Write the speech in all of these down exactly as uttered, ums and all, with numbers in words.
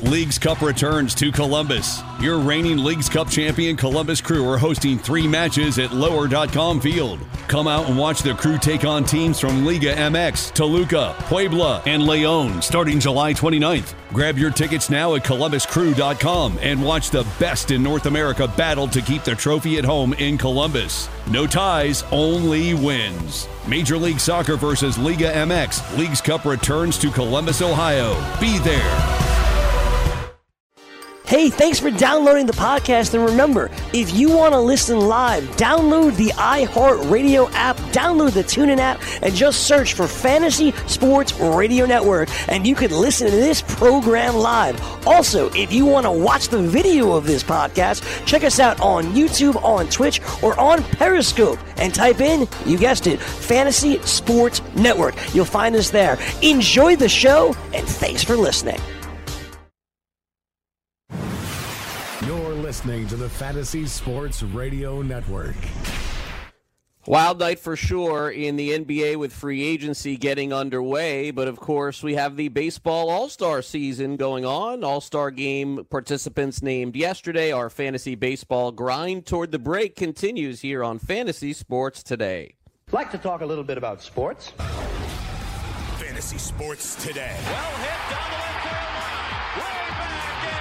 Leagues Cup returns to Columbus. Your reigning Leagues Cup champion Columbus Crew are hosting three matches at lower dot com Field. Come out and watch the Crew take on teams from Liga M X, Toluca, Puebla, and León starting July twenty-ninth. Grab your tickets now at columbus crew dot com and watch the best in North America battle to keep the trophy at home in Columbus. No ties, only wins. Major League Soccer versus Liga M X. Leagues Cup returns to Columbus, Ohio. Be there. Hey, thanks for downloading the podcast. And remember, if you want to listen live, download the iHeartRadio app, download the TuneIn app, and just search for Fantasy Sports Radio Network, and you can listen to this program live. Also, if you want to watch the video of this podcast, check us out on YouTube, on Twitch, or on Periscope, and type in, you guessed it, Fantasy Sports Network. You'll find us there. Enjoy the show, and thanks for listening. You're listening to the Fantasy Sports Radio Network. Wild night for sure in the N B A with free agency getting underway, but of course we have the baseball all-star season going on. All-star game participants named yesterday. Our fantasy baseball grind toward the break continues here on Fantasy Sports Today. I'd like to talk a little bit about sports. Fantasy Sports Today. Well hit down the left field line. Way back in.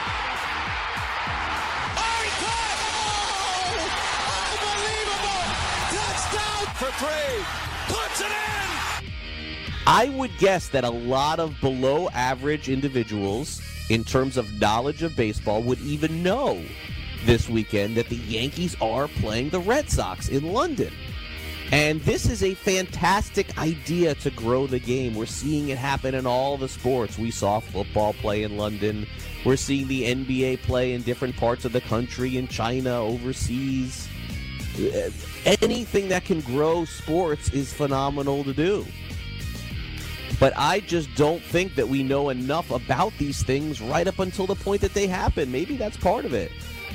For three, puts it in! I would guess that a lot of below-average individuals, in terms of knowledge of baseball, would even know this weekend that the Yankees are playing the Red Sox in London. And this is a fantastic idea to grow the game. We're seeing it happen in all the sports. We saw football play in London. We're seeing the N B A play in different parts of the country, in China, overseas. Anything that can grow sports is phenomenal to do. But I just don't think that we know enough about these things right up until the point that they happen. Maybe that's part of it.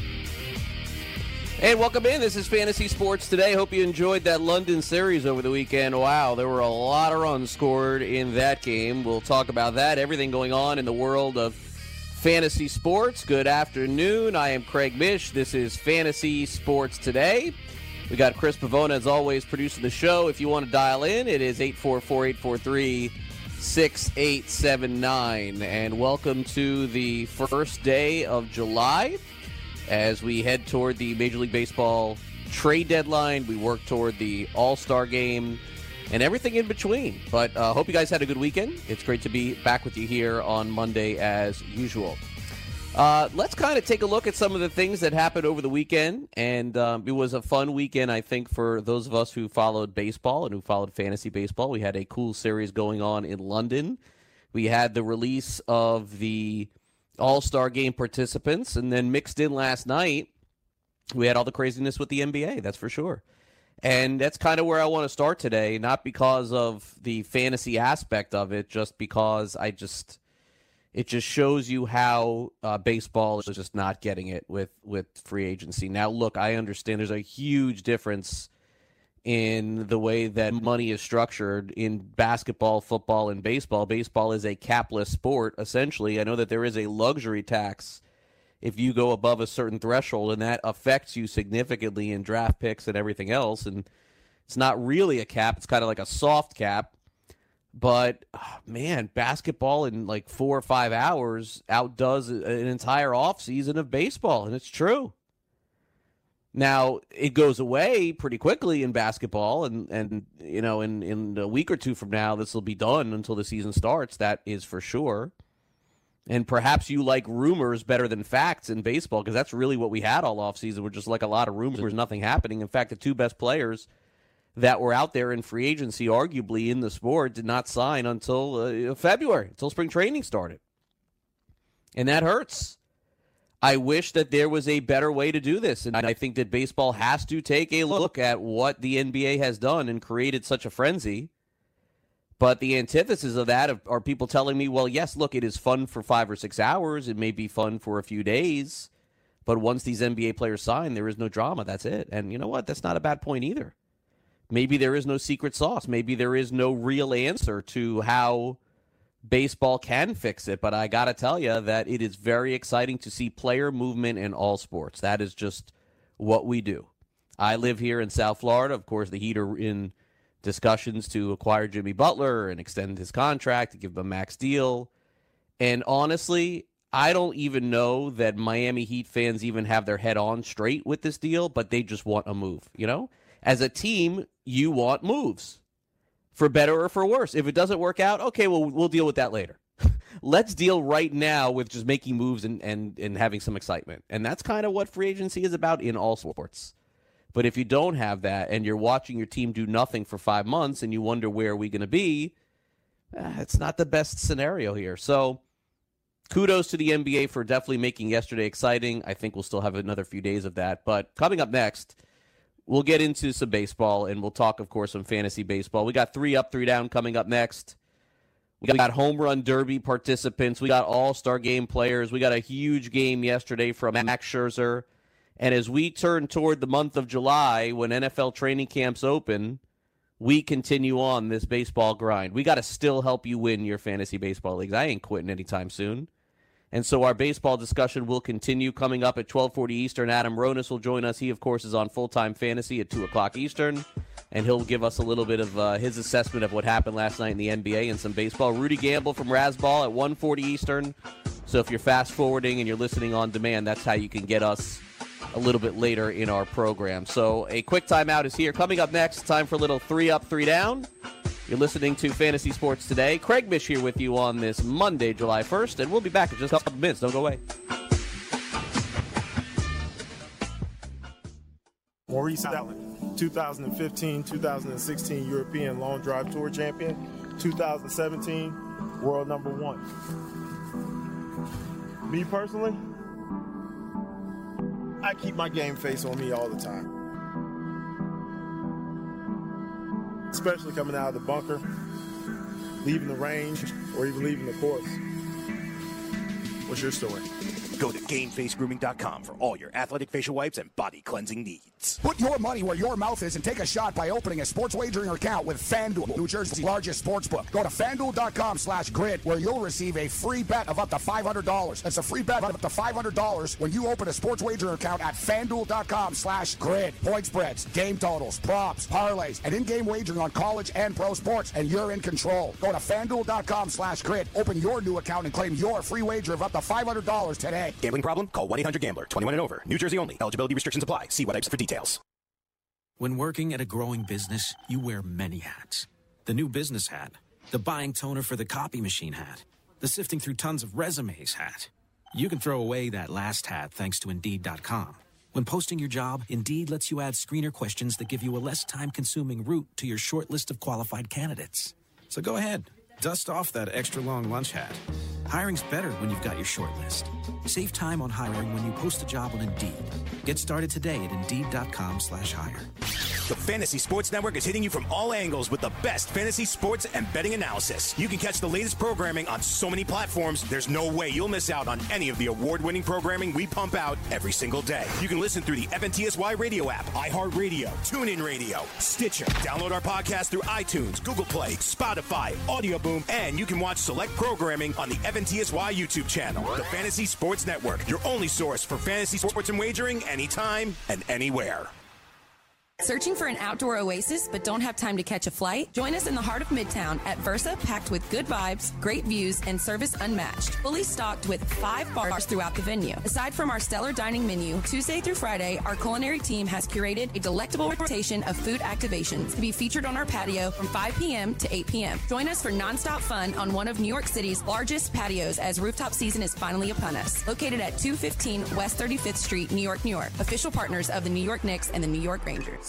And welcome in. This is Fantasy Sports Today. Hope you enjoyed that London series over the weekend. Wow, there were a lot of runs scored in that game. We'll talk about that. Everything going on in the world of fantasy sports. Good afternoon. I am Craig Mish. This is Fantasy Sports Today. We got Chris Pavona, as always, producing the show. If you want to dial in, it is eight four four, eight four three, six eight seven nine. And welcome to the first day of July as we head toward the Major League Baseball trade deadline. We work toward the All-Star game and everything in between. But I uh, hope you guys had a good weekend. It's great to be back with you here on Monday as usual. Uh, let's kind of take a look at some of the things that happened over the weekend, and um, it was a fun weekend, I think, for those of us who followed baseball and who followed fantasy baseball. We had a cool series going on in London. We had the release of the All-Star Game participants, and then mixed in last night, we had all the craziness with the N B A, that's for sure. And that's kind of where I want to start today, not because of the fantasy aspect of it, just because I just... It just shows you how uh, baseball is just not getting it with, with free agency. Now, look, I understand there's a huge difference in the way that money is structured in basketball, football, and baseball. Baseball is a capless sport, essentially. I know that there is a luxury tax if you go above a certain threshold, and that affects you significantly in draft picks and everything else. And it's not really a cap. It's kind of like a soft cap. But, oh, man, basketball in like four or five hours outdoes an entire offseason of baseball, and it's true. Now, it goes away pretty quickly in basketball, and, and you know, in, in a week or two from now, this will be done until the season starts. That is for sure. And perhaps you like rumors better than facts in baseball, because that's really what we had all offseason. We're just like a lot of rumors. There's nothing happening. In fact, the two best players that were out there in free agency, arguably in the sport, did not sign until uh, February, until spring training started. And that hurts. I wish that there was a better way to do this, and I think that baseball has to take a look at what the N B A has done and created such a frenzy. But the antithesis of that are people telling me, well, yes, look, it is fun for five or six hours. It may be fun for a few days. But once these N B A players sign, there is no drama. That's it. And you know what? That's not a bad point either. Maybe there is no secret sauce. Maybe there is no real answer to how baseball can fix it, but I got to tell you that it is very exciting to see player movement in all sports. That is just what we do. I live here in South Florida. Of course, the Heat are in discussions to acquire Jimmy Butler and extend his contract, to give him a max deal. And honestly, I don't even know that Miami Heat fans even have their head on straight with this deal, but they just want a move, you know? As a team, you want moves, for better or for worse. If it doesn't work out, okay, well, we'll deal with that later. Let's deal right now with just making moves and, and, and having some excitement. And that's kind of what free agency is about in all sports. But if you don't have that and you're watching your team do nothing for five months and you wonder where are we going to be, eh, it's not the best scenario here. So kudos to the N B A for definitely making yesterday exciting. I think we'll still have another few days of that. But coming up next, we'll get into some baseball, and we'll talk, of course, some fantasy baseball. We got three up, three down coming up next. We got home run derby participants. We got all-star game players. We got a huge game yesterday from Max Scherzer. And as we turn toward the month of July, when N F L training camps open, we continue on this baseball grind. We got to still help you win your fantasy baseball leagues. I ain't quitting anytime soon. And so our baseball discussion will continue coming up at twelve forty Eastern. Adam Ronis will join us. He, of course, is on Full-Time Fantasy at two o'clock Eastern. And he'll give us a little bit of uh, his assessment of what happened last night in the N B A and some baseball. Rudy Gamble from Razzball at one forty Eastern. So if you're fast-forwarding and you're listening on demand, that's how you can get us a little bit later in our program. So a quick timeout is here. Coming up next, time for a little three up, three down. You're listening to Fantasy Sports Today. Craig Mish here with you on this Monday, July first, and we'll be back in just a couple of minutes. Don't go away. Maurice Allen, two thousand fifteen two thousand sixteen European Long Drive Tour champion, two thousand seventeen world number one. Me personally, I keep my game face on me all the time. Especially coming out of the bunker, leaving the range, or even leaving the course. What's your story? Go to game face grooming dot com for all your athletic facial wipes and body cleansing needs. Put your money where your mouth is and take a shot by opening a sports wagering account with FanDuel, New Jersey's largest sports book. Go to FanDuel dot com slash grid where you'll receive a free bet of up to five hundred dollars. That's a free bet of up to five hundred dollars when you open a sports wagering account at FanDuel dot com slash grid. Point spreads, game totals, props, parlays, and in-game wagering on college and pro sports, and you're in control. Go to FanDuel dot com slash grid, open your new account, and claim your free wager of up to five hundred dollars today. Gambling problem? Call one eight hundred gambler. twenty-one and over. New Jersey only. Eligibility restrictions apply. See website for details. When working at a growing business, you wear many hats. The new business hat, the buying toner for the copy machine hat, the sifting through tons of resumes hat. You can throw away that last hat thanks to Indeed dot com. When posting your job, Indeed lets you add screener questions that give you a less time-consuming route to your short list of qualified candidates. So go ahead, dust off that extra long lunch hat. Hiring's better when you've got your short list. Save time on hiring when you post a job on Indeed. Get started today at Indeed dot com slash hire. The Fantasy Sports Network is hitting you from all angles with the best fantasy sports and betting analysis. You can catch the latest programming on so many platforms, there's no way you'll miss out on any of the award-winning programming we pump out every single day. You can listen through the F N T S Y radio app, iHeartRadio, TuneIn Radio, Stitcher. Download our podcast through iTunes, Google Play, Spotify, Audio Boom, and you can watch select programming on the F N T S Y YouTube channel. The Fantasy Sports Network, your only source for fantasy sports and wagering anytime and anywhere. Searching for an outdoor oasis but don't have time to catch a flight? Join us in the heart of Midtown at Versa, packed with good vibes, great views, and service unmatched. Fully stocked with five bars throughout the venue. Aside from our stellar dining menu, Tuesday through Friday, our culinary team has curated a delectable rotation of food activations to be featured on our patio from five p.m. to eight p.m. Join us for nonstop fun on one of New York City's largest patios as rooftop season is finally upon us. Located at two fifteen West thirty-fifth Street, New York, New York. Official partners of the New York Knicks and the New York Rangers.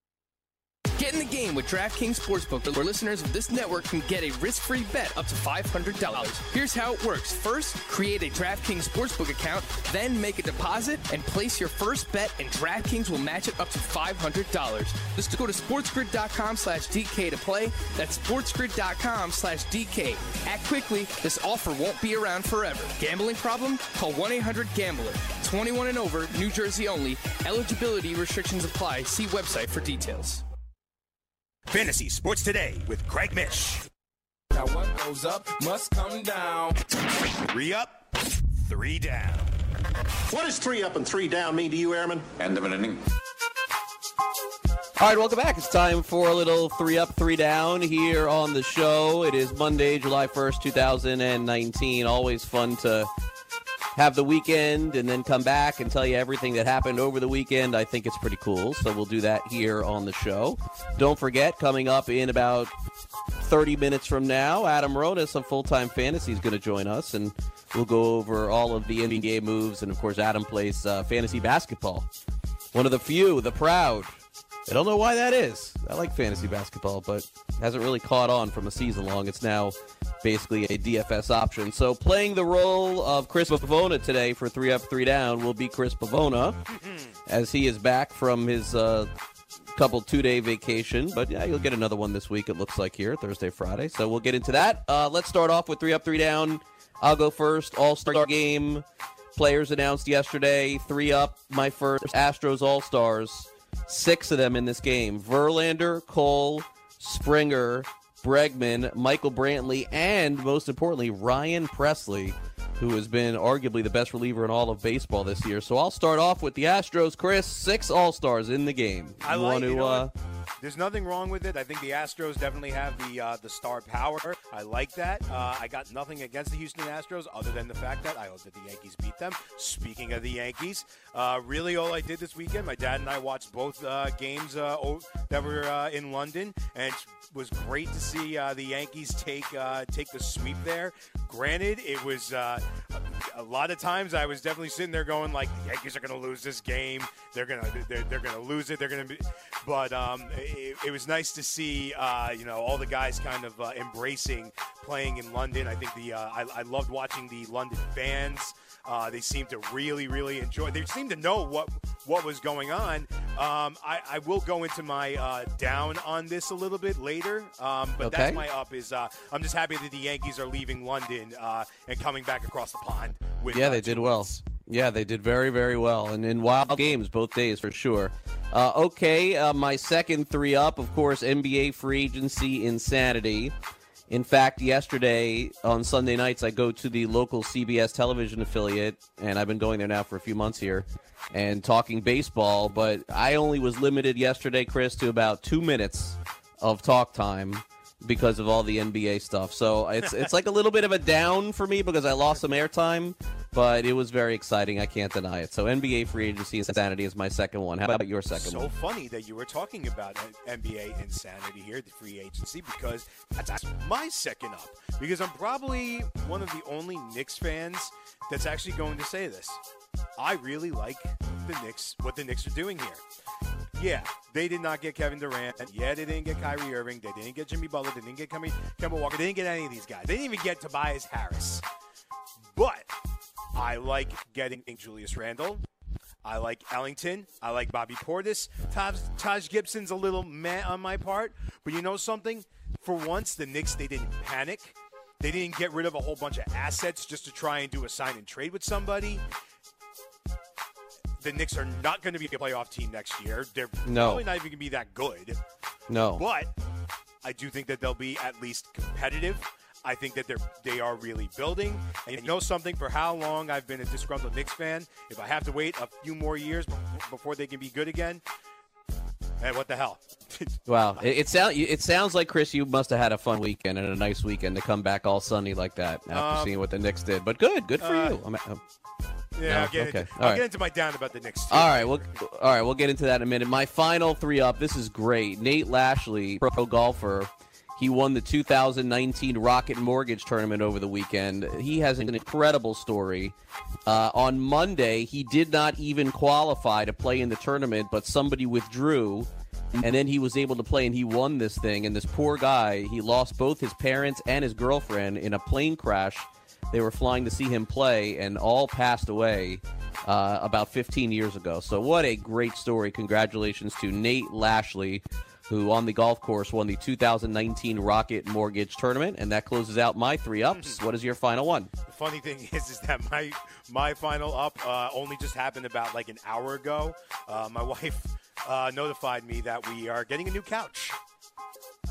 Get in the game with DraftKings Sportsbook, where listeners of this network can get a risk-free bet up to five hundred dollars. Here's how it works. First, create a DraftKings Sportsbook account, then make a deposit and place your first bet, and DraftKings will match it up to five hundred dollars. Just go to sportsgrid dot com slash D K to play. That's sportsgrid dot com slash D K. Act quickly. This offer won't be around forever. Gambling problem? Call one eight hundred gambler. twenty-one and over, New Jersey only. Eligibility restrictions apply. See website for details. Fantasy Sports Today with Craig Mish. Now what goes up must come down. Three up, three down. What does three up and three down mean to you, Airman? End of an inning. All right, welcome back. It's time for a little three up, three down here on the show. It is Monday, July first, two thousand nineteen. Always fun to have the weekend and then come back and tell you everything that happened over the weekend. I think it's pretty cool, so we'll do that here on the show. Don't forget, coming up in about thirty minutes from now, Adam Ronis of Full-Time Fantasy is going to join us, and we'll go over all of the N B A moves, and, of course, Adam plays uh, fantasy basketball. One of the few, the proud. I don't know why that is. I like fantasy basketball, but hasn't really caught on from a season long. It's now basically a D F S option. So playing the role of Chris Pavona today for three up, three down will be Chris Pavona, as he is back from his uh, couple two-day vacation. But yeah, you'll get another one this week, it looks like, here, Thursday, Friday. So we'll get into that. Uh, let's start off with three up, three down. I'll go first. All-Star game. Players announced yesterday. Three up, my first. Astros All-Stars. Six of them in this game. Verlander, Cole, Springer, Bregman, Michael Brantley, and, most importantly, Ryan Presley, who has been arguably the best reliever in all of baseball this year. So I'll start off with the Astros. Chris, six All-Stars in the game. I you like want to, you know uh, There's nothing wrong with it. I think the Astros definitely have the uh, the star power. I like that. Uh, I got nothing against the Houston Astros other than the fact that I hope that the Yankees beat them. Speaking of the Yankees, uh, really all I did this weekend, my dad and I watched both uh, games uh, that were uh, in London, and it was great to see uh, the Yankees take uh, take the sweep there. Granted, it was uh, a lot of times I was definitely sitting there going like, the Yankees are going to lose this game. They're gonna they're, they're gonna lose it. They're gonna be, but um, it, it was nice to see uh, you know all the guys kind of uh, embracing playing in London. I think the uh, I, I loved watching the London fans. Uh, they seemed to really, really enjoy. They seemed to know what what was going on. Um, I, I will go into my uh, down on this a little bit later, um, but Okay. that's my up. Is uh, I'm just happy that the Yankees are leaving London uh, and coming back across the pond. With, Yeah, uh, they two did well. wins. Yeah, they did very, very well. And in wild games both days, for sure. Uh, okay, uh, my second three up, of course, N B A free agency insanity. In fact, yesterday on Sunday nights, I go to the local C B S television affiliate, and I've been going there now for a few months here, and talking baseball. But I only was limited yesterday, Chris, to about two minutes of talk time because of all the N B A stuff. So it's it's like a little bit of a down for me because I lost some airtime, but it was very exciting. I can't deny it. So N B A free agency insanity is my second one. How about your second so one? funny that you were talking about N B A insanity here, the free agency, because that's my second up. Because I'm probably one of the only Knicks fans that's actually going to say this. I really like the Knicks, what the Knicks are doing here. Yeah, they did not get Kevin Durant. Yeah, they didn't get Kyrie Irving. They didn't get Jimmy Butler. They didn't get Kemba Walker. They didn't get any of these guys. They didn't even get Tobias Harris. But I like getting Julius Randle. I like Ellington. I like Bobby Portis. Taj, Taj Gibson's a little meh on my part. But you know something? For once, the Knicks, they didn't panic. They didn't get rid of a whole bunch of assets just to try and do a sign and trade with somebody. The Knicks are not going to be a playoff team next year. They're No. probably not even going to be that good. No. But I do think that they'll be at least competitive. I think that they're they are really building. And you know something? For how long I've been a disgruntled Knicks fan, if I have to wait a few more years before they can be good again, and what the hell? Wow, it, it sounds it sounds like, Chris, you must have had a fun weekend and a nice weekend to come back all sunny like that after Um, seeing what the Knicks did. But good, good for uh, you. I'm, I'm, Yeah, No? I'll, get, Okay. into, All I'll right. get into my down about the Knicks. Too. all right, we'll all right, we'll get into that in a minute. My final three up. This is great. Nate Lashley, pro golfer. He won the two thousand nineteen Rocket Mortgage Tournament over the weekend. He has an incredible story. Uh, on Monday, he did not even qualify to play in the tournament, but somebody withdrew, and then he was able to play, and he won this thing. And this poor guy, he lost both his parents and his girlfriend in a plane crash. They were flying to see him play, and all passed away uh, about fifteen years ago. So what a great story. Congratulations to Nate Lashley, who on the golf course won the two thousand nineteen Rocket Mortgage Tournament. And that closes out my three ups. What is your final one? The funny thing is, is that my my final up uh, only just happened about like an hour ago. Uh, my wife uh, notified me that we are getting a new couch.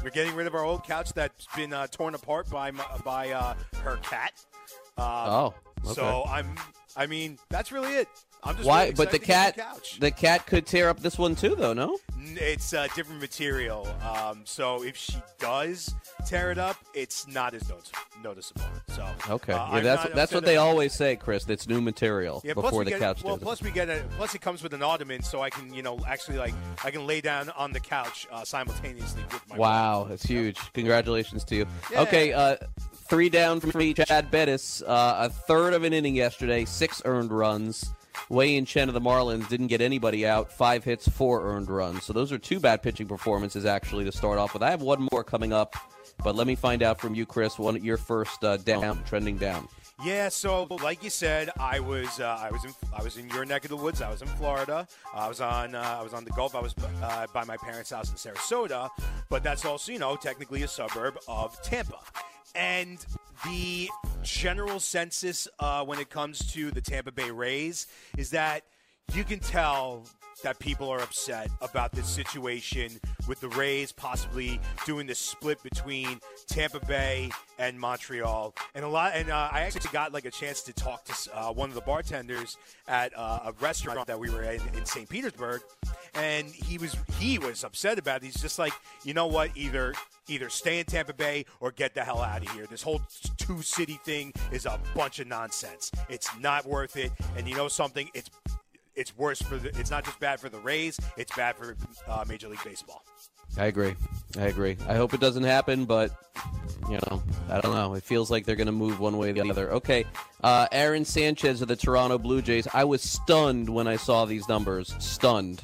We're getting rid of our old couch that's been uh, torn apart by my, by uh, her cat. Um, oh, okay. So I'm. I mean, that's really it. I'm just Why? Really but the to get cat, the couch. the cat could tear up this one too, though. No. It's a different material. Um, so if she does tear it up, it's not as notice- noticeable. So Okay. uh, yeah, I'm that's not that's what upset they about- always say, Chris. It's new material Yeah, plus before we the get, couch. Well, does it. plus we get a plus it comes with an ottoman, so I can you know actually like I can lay down on the couch uh, simultaneously with my. Wow, wife. that's huge. Congratulations to you. Yeah. Okay, uh, three down for me, Chad Bettis. Uh, a third of an inning yesterday, six earned runs. Wei-Yin Chen of the Marlins didn't get anybody out. Five hits, four earned runs. So those are two bad pitching performances, actually, to start off with. I have one more coming up, but let me find out from you, Chris, one your first uh, down, trending down. Yeah, so like you said, I was uh, I was in I was in your neck of the woods. I was in Florida. I was on uh, I was on the Gulf. I was uh, by my parents' house in Sarasota, but that's also you know technically a suburb of Tampa. And the general census uh, when it comes to the Tampa Bay Rays is that you can tell that people are upset about this situation with the Rays possibly doing this split between Tampa Bay and Montreal. And a lot, and uh, I actually got like a chance to talk to uh, one of the bartenders at uh, a restaurant that we were in in Saint Petersburg, and he was he was upset about it. He's just like, you know what, either either stay in Tampa Bay or get the hell out of here. This whole two-city thing is a bunch of nonsense. It's not worth it. And you know something? It's it's worse for the. It's not just bad for the Rays. It's bad for uh, Major League Baseball. I agree. I agree. I hope it doesn't happen, but, you know, I don't know. It feels like they're going to move one way or the other. Okay, uh, Aaron Sanchez of the Toronto Blue Jays. I was stunned when I saw these numbers. Stunned.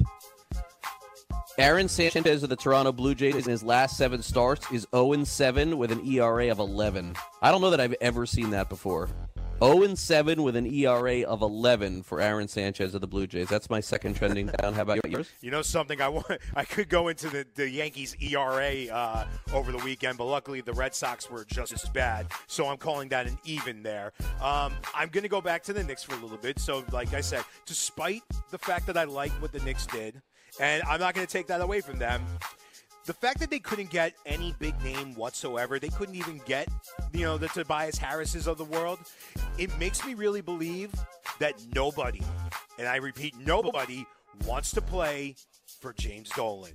Aaron Sanchez of the Toronto Blue Jays in his last seven starts is oh and seven with an E R A of eleven. I don't know that I've ever seen that before. oh and seven with an E R A of eleven for Aaron Sanchez of the Blue Jays. That's my second trending down. How about yours? You know something? I want. I could go into the, the Yankees E R A uh, over the weekend, but luckily the Red Sox were just as bad, so I'm calling that an even there. Um, I'm going to go back to the Knicks for a little bit. So, like I said, despite the fact that I like what the Knicks did, and I'm not going to take that away from them, the fact that they couldn't get any big name whatsoever, they couldn't even get, you know, the Tobias Harrises of the world, it makes me really believe that nobody, and I repeat, nobody wants to play for James Dolan.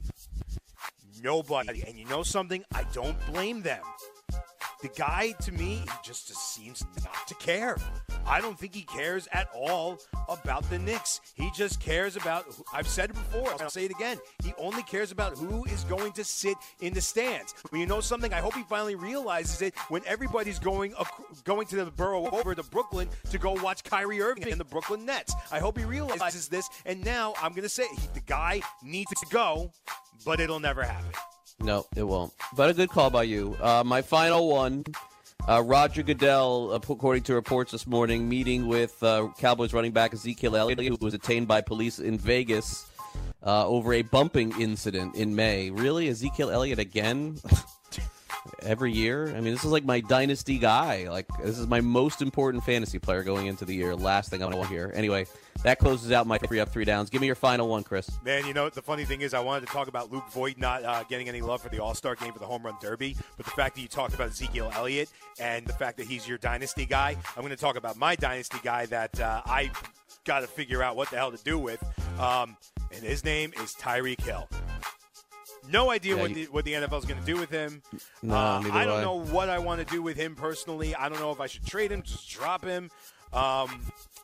Nobody. And you know something? I don't blame them. The guy, to me, he just seems not to care. I don't think he cares at all about the Knicks. He just cares about, I've said it before, I'll say it again, he only cares about who is going to sit in the stands. Well, you know something? I hope he finally realizes it when everybody's going going to the borough over to Brooklyn to go watch Kyrie Irving and the Brooklyn Nets. I hope he realizes this, and now I'm going to say he, the guy needs to go, but it'll never happen. No, it won't. But a good call by you. Uh, my final one, uh, Roger Goodell, according to reports this morning, meeting with uh, Cowboys running back Ezekiel Elliott, who was detained by police in Vegas uh, over a bumping incident in May. Really? Ezekiel Elliott again? Every year? I mean, this is like my dynasty guy. Like, this is my most important fantasy player going into the year. Last thing I want to hear. Anyway, that closes out my three up, three downs. Give me your final one, Chris. Man, you know, the funny thing is I wanted to talk about Luke Voigt not uh, getting any love for the All-Star game for the Home Run Derby, but the fact that you talked about Ezekiel Elliott and the fact that he's your dynasty guy, I'm going to talk about my dynasty guy that uh, I got to figure out what the hell to do with, um, and his name is Tyreek Hill. No idea yeah, what, you, the, what the N F L is going to do with him. No, uh, neither I don't I. know what I want to do with him personally. I don't know if I should trade him, just drop him. Um,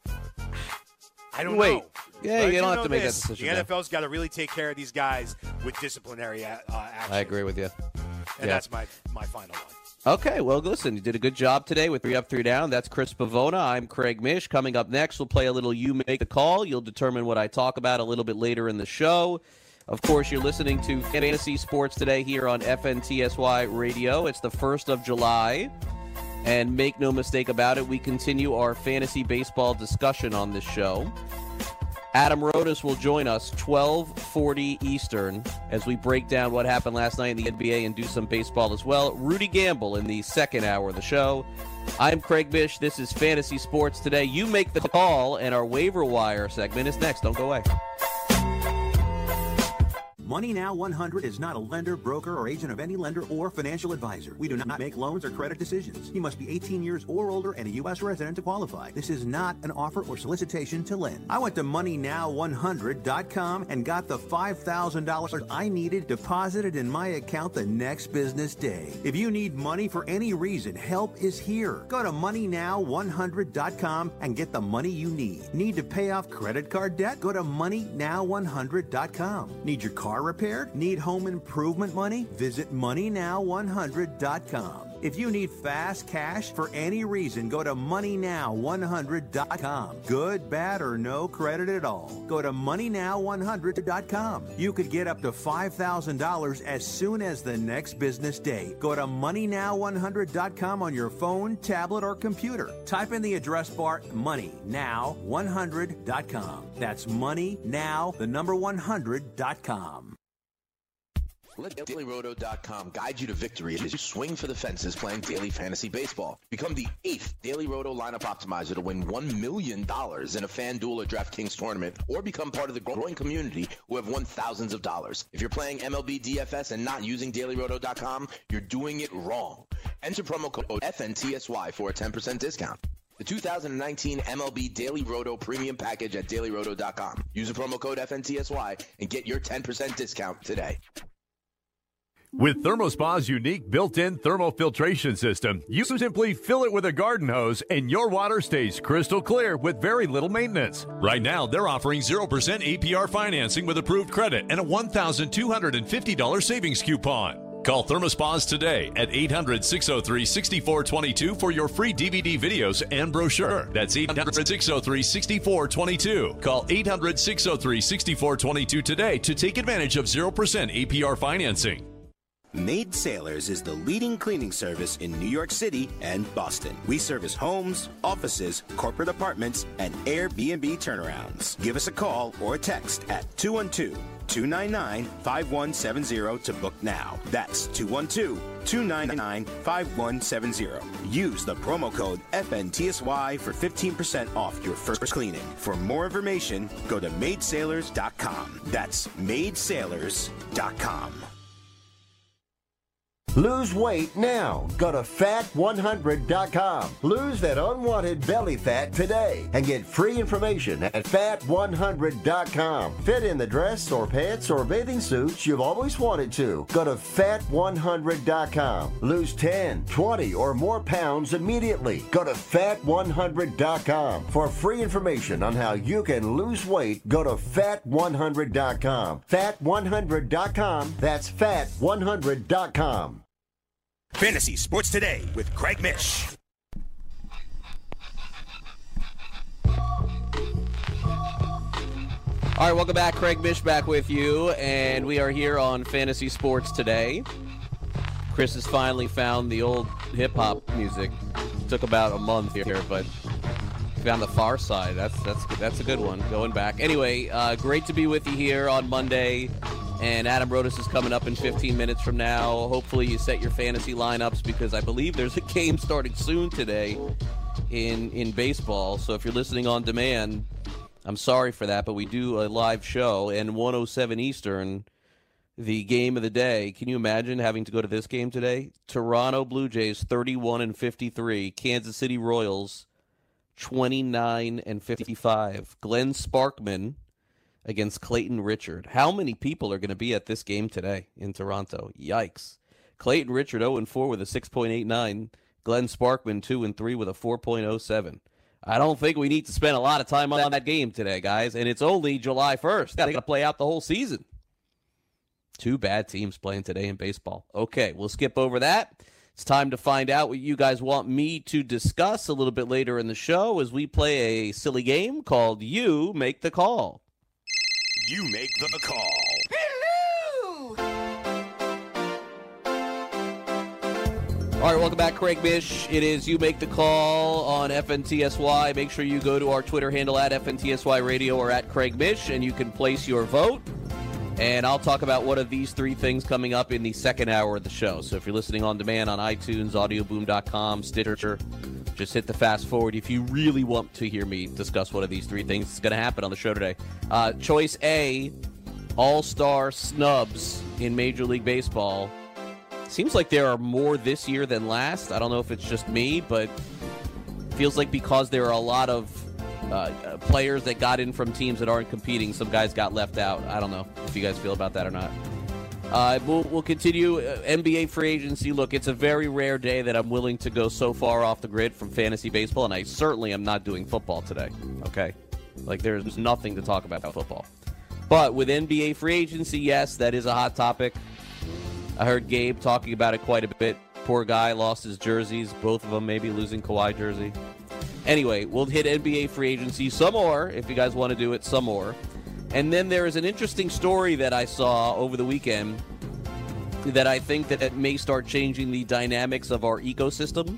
I don't Wait. know. Yeah, but you don't know have to make this, that decision. The N F L's got to really take care of these guys with disciplinary uh, action. I agree with you. And yeah. that's my, my final one. Okay, well, listen, you did a good job today with three up, three down. That's Chris Pavona. I'm Craig Mish. Coming up next, we'll play a little You Make the Call. You'll determine what I talk about a little bit later in the show. Of course, you're listening to Fantasy Sports Today here on F N T S Y Radio. It's the first of July, and make no mistake about it, we continue our fantasy baseball discussion on this show. Adam Rodas will join us twelve forty Eastern as we break down what happened last night in the N B A and do some baseball as well. Rudy Gamble in the second hour of the show. I'm Craig Mish. This is Fantasy Sports Today. You make the call, and our waiver wire segment is next. Don't go away. Money Now one hundred is not a lender, broker, or agent of any lender or financial advisor. We do not make loans or credit decisions. You must be eighteen years or older and a U S resident to qualify. This is not an offer or solicitation to lend. I went to money now one hundred dot com and got the five thousand dollars I needed deposited in my account the next business day. If you need money for any reason, help is here. Go to money now one hundred dot com and get the money you need. Need to pay off credit card debt? Go to money now one hundred dot com. Need your car repaired? Need home improvement money? Visit money now one hundred dot com. If you need fast cash for any reason, go to money now one hundred dot com. Good, bad, or no credit at all. Go to money now one hundred dot com. You could get up to five thousand dollars as soon as the next business day. Go to money now one hundred dot com on your phone, tablet, or computer. Type in the address bar money now one hundred dot com. That's money now, the number one hundred dot com. Let Daily Roto dot com guide you to victory as you swing for the fences playing daily fantasy baseball. Become the eighth Daily Roto lineup optimizer to win one million dollars in a FanDuel or DraftKings tournament, or become part of the growing community who have won thousands of dollars. If you're playing M L B D F S and not using Daily Roto dot com, you're doing it wrong. Enter promo code F N T S Y for a ten percent discount. The two thousand nineteen M L B Daily Roto Premium Package at Daily Roto dot com. Use the promo code F N T S Y and get your ten percent discount today. With ThermoSpa's unique built-in thermofiltration system, you simply fill it with a garden hose and your water stays crystal clear with very little maintenance. Right now, they're offering zero percent A P R financing with approved credit and a one thousand two hundred fifty dollars savings coupon. Call ThermoSpas today at eight hundred, six oh three, six four two two for your free D V D videos and brochure. That's eight hundred, six oh three, six four two two. Call eight hundred, six oh three, six four two two today to take advantage of zero percent A P R financing. Maid Sailors is the leading cleaning service in New York City and Boston. We service homes, offices, corporate apartments, and Airbnb turnarounds. Give us a call or a text at two one two, two nine nine, five one seven zero to book now. That's two one two, two nine nine, five one seven zero. Use the promo code F N T S Y for fifteen percent off your first cleaning. For more information, go to maid sailors dot com. That's maid sailors dot com. Lose weight now. Go to fat one hundred dot com. Lose that unwanted belly fat today and get free information at fat one hundred dot com. Fit in the dress or pants or bathing suits you've always wanted to. Go to fat one hundred dot com. Lose ten, twenty, or more pounds immediately. Go to fat one hundred dot com. For free information on how you can lose weight, go to fat one hundred dot com. fat one hundred dot com. That's fat one hundred dot com. Fantasy Sports Today with Craig Mish. All right, welcome back. Craig Mish back with you, and we are here on Fantasy Sports Today. Chris has finally found the old hip-hop music. It took about a month here, but found the Far Side. That's that's that's a good one, going back. Anyway, uh, great to be with you here on Monday. And Adam Rodas is coming up in fifteen minutes from now. Hopefully you set your fantasy lineups, because I believe there's a game starting soon today in in baseball. So if you're listening on demand, I'm sorry for that, but we do a live show, and one oh seven Eastern, the game of the day. Can you imagine having to go to this game today? Toronto Blue Jays thirty-one and fifty-three, Kansas City Royals twenty-nine and fifty-five. Glenn Sparkman against Clayton Richard. How many people are going to be at this game today in Toronto? Yikes. Clayton Richard oh and four with a six point eight nine. Glenn Sparkman two and three with a four point oh seven. I don't think we need to spend a lot of time on that game today, guys. And it's only July first. Got to play out the whole season. Two bad teams playing today in baseball. Okay, we'll skip over that. It's time to find out what you guys want me to discuss a little bit later in the show as we play a silly game called You Make the Call. You make the call. Hello! All right, welcome back, Craig Mish. It is You Make the Call on F N T S Y. Make sure you go to our Twitter handle at F N T S Y Radio or at Craig Mish, and you can place your vote. And I'll talk about one of these three things coming up in the second hour of the show. So if you're listening on demand on iTunes, audio boom dot com, Stitcher, just hit the fast forward if you really want to hear me discuss one of these three things. It's going to happen on the show today. Uh, choice A all-star snubs in Major League Baseball. Seems like there are more this year than last. I don't know if it's just me, but feels like because there are a lot of uh, players that got in from teams that aren't competing, some guys got left out. I don't know if you guys feel about that or not. Uh, we'll, we'll continue. Uh, N B A free agency. Look, it's a very rare day that I'm willing to go so far off the grid from fantasy baseball, and I certainly am not doing football today, okay? Like, there's nothing to talk about football. But with N B A free agency, yes, that is a hot topic. I heard Gabe talking about it quite a bit. Poor guy lost his jerseys, both of them maybe losing Kawhi jersey. Anyway, we'll hit N B A free agency some more, if you guys want to do it, some more. And then there is an interesting story that I saw over the weekend that I think that it may start changing the dynamics of our ecosystem.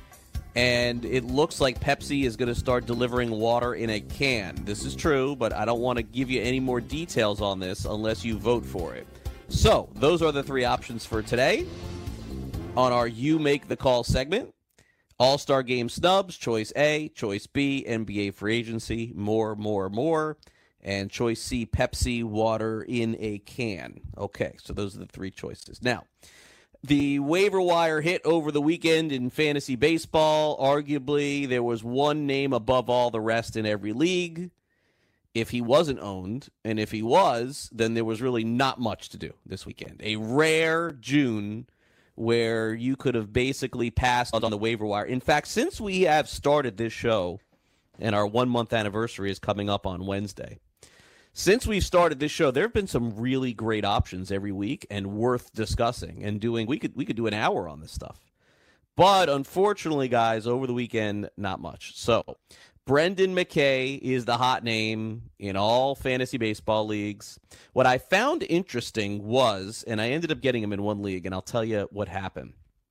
And it looks like Pepsi is going to start delivering water in a can. This is true, but I don't want to give you any more details on this unless you vote for it. So, those are the three options for today on our You Make the Call segment. All-Star Game snubs, choice A. Choice B, N B A free agency, more, more, more. And choice C, Pepsi water in a can. Okay, so those are the three choices. Now, the waiver wire hit over the weekend in fantasy baseball. Arguably, there was one name above all the rest in every league. If he wasn't owned, and if he was, then there was really not much to do this weekend. A rare June where you could have basically passed on the waiver wire. In fact, since we have started this show, and our one-month anniversary is coming up on Wednesday, since we've started this show, there have been some really great options every week and worth discussing and doing. We could we could do an hour on this stuff. But unfortunately, guys, over the weekend, not much. So Brendan McKay is the hot name in all fantasy baseball leagues. What I found interesting was, and I ended up getting him in one league, and I'll tell you what happened.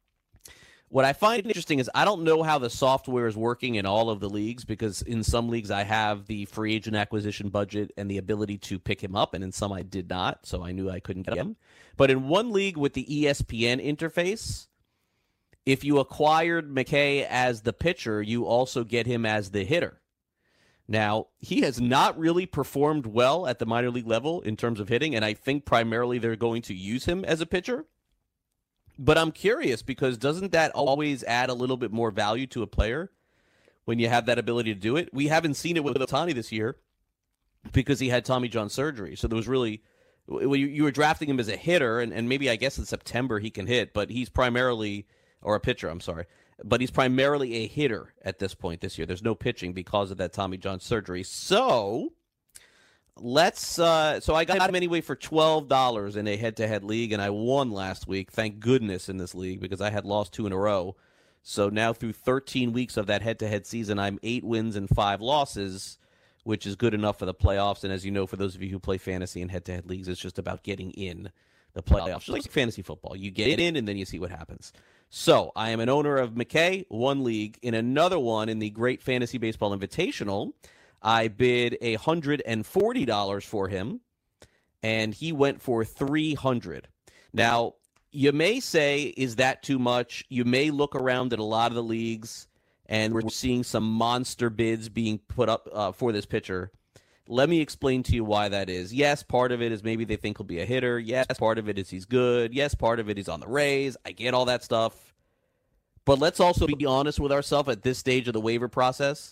What I find interesting is I don't know how the software is working in all of the leagues, because in some leagues I have the free agent acquisition budget and the ability to pick him up, and in some I did not, so I knew I couldn't get him. But in one league with the E S P N interface, if you acquired McKay as the pitcher, you also get him as the hitter. Now, he has not really performed well at the minor league level in terms of hitting, and I think primarily they're going to use him as a pitcher. But I'm curious, because doesn't that always add a little bit more value to a player when you have that ability to do it? We haven't seen it with Ohtani this year because he had Tommy John surgery. So there was really, you were drafting him as a hitter, and, and maybe I guess in September he can hit, but he's primarily, or a pitcher, I'm sorry, but he's primarily a hitter at this point this year. There's no pitching because of that Tommy John surgery. So let's, uh, so I got him anyway for twelve dollars in a head-to-head league, and I won last week, thank goodness, in this league, because I had lost two in a row. So now through thirteen weeks of that head-to-head season, I'm eight wins and five losses, which is good enough for the playoffs. And as you know, for those of you who play fantasy and head-to-head leagues, it's just about getting in the playoffs. Just like fantasy football. You get in, and then you see what happens. So I am an owner of McKay, one league. In another one, in the Great Fantasy Baseball Invitational, I bid one hundred forty dollars for him, and he went for three hundred dollars. Now, you may say, is that too much? You may look around at a lot of the leagues, and we're seeing some monster bids being put up uh, for this pitcher. Let me explain to you why that is. Yes, part of it is maybe they think he'll be a hitter. Yes, part of it is he's good. Yes, part of it is on the Rays. I get all that stuff. But let's also be honest with ourselves at this stage of the waiver process.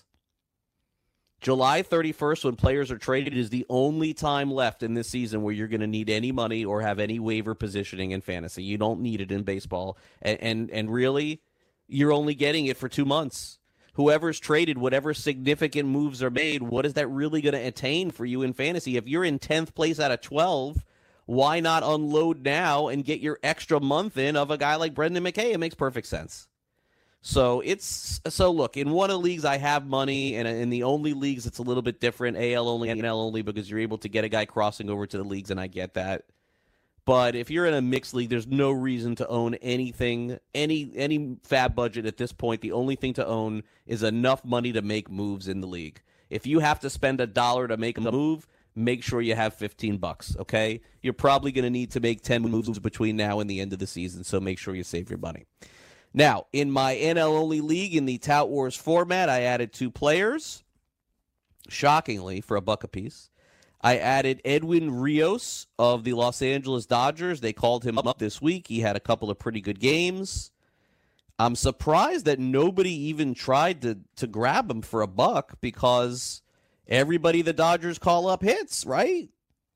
July thirty-first, when players are traded, is the only time left in this season where you're going to need any money or have any waiver positioning in fantasy. You don't need it in baseball. And, and, and really, you're only getting it for two months. Whoever's traded, whatever significant moves are made, what is that really going to attain for you in fantasy? If you're in tenth place out of twelve, why not unload now and get your extra month in of a guy like Brendan McKay? It makes perfect sense. So it's so look, in one of the leagues I have money, and in the only leagues it's a little bit different, A L only, N L only, because you're able to get a guy crossing over to the leagues, and I get that. But if you're in a mixed league, there's no reason to own anything, any any fab budget at this point. The only thing to own is enough money to make moves in the league. If you have to spend a dollar to make a move, make sure you have fifteen bucks, okay? You're probably going to need to make ten moves between now and the end of the season, so make sure you save your money. Now, in my N L-only league, in the Tout Wars format, I added two players, shockingly, for a buck apiece. I added Edwin Rios of the Los Angeles Dodgers. They called him up this week. He had a couple of pretty good games. I'm surprised that nobody even tried to, to grab him for a buck because everybody the Dodgers call up hits, right?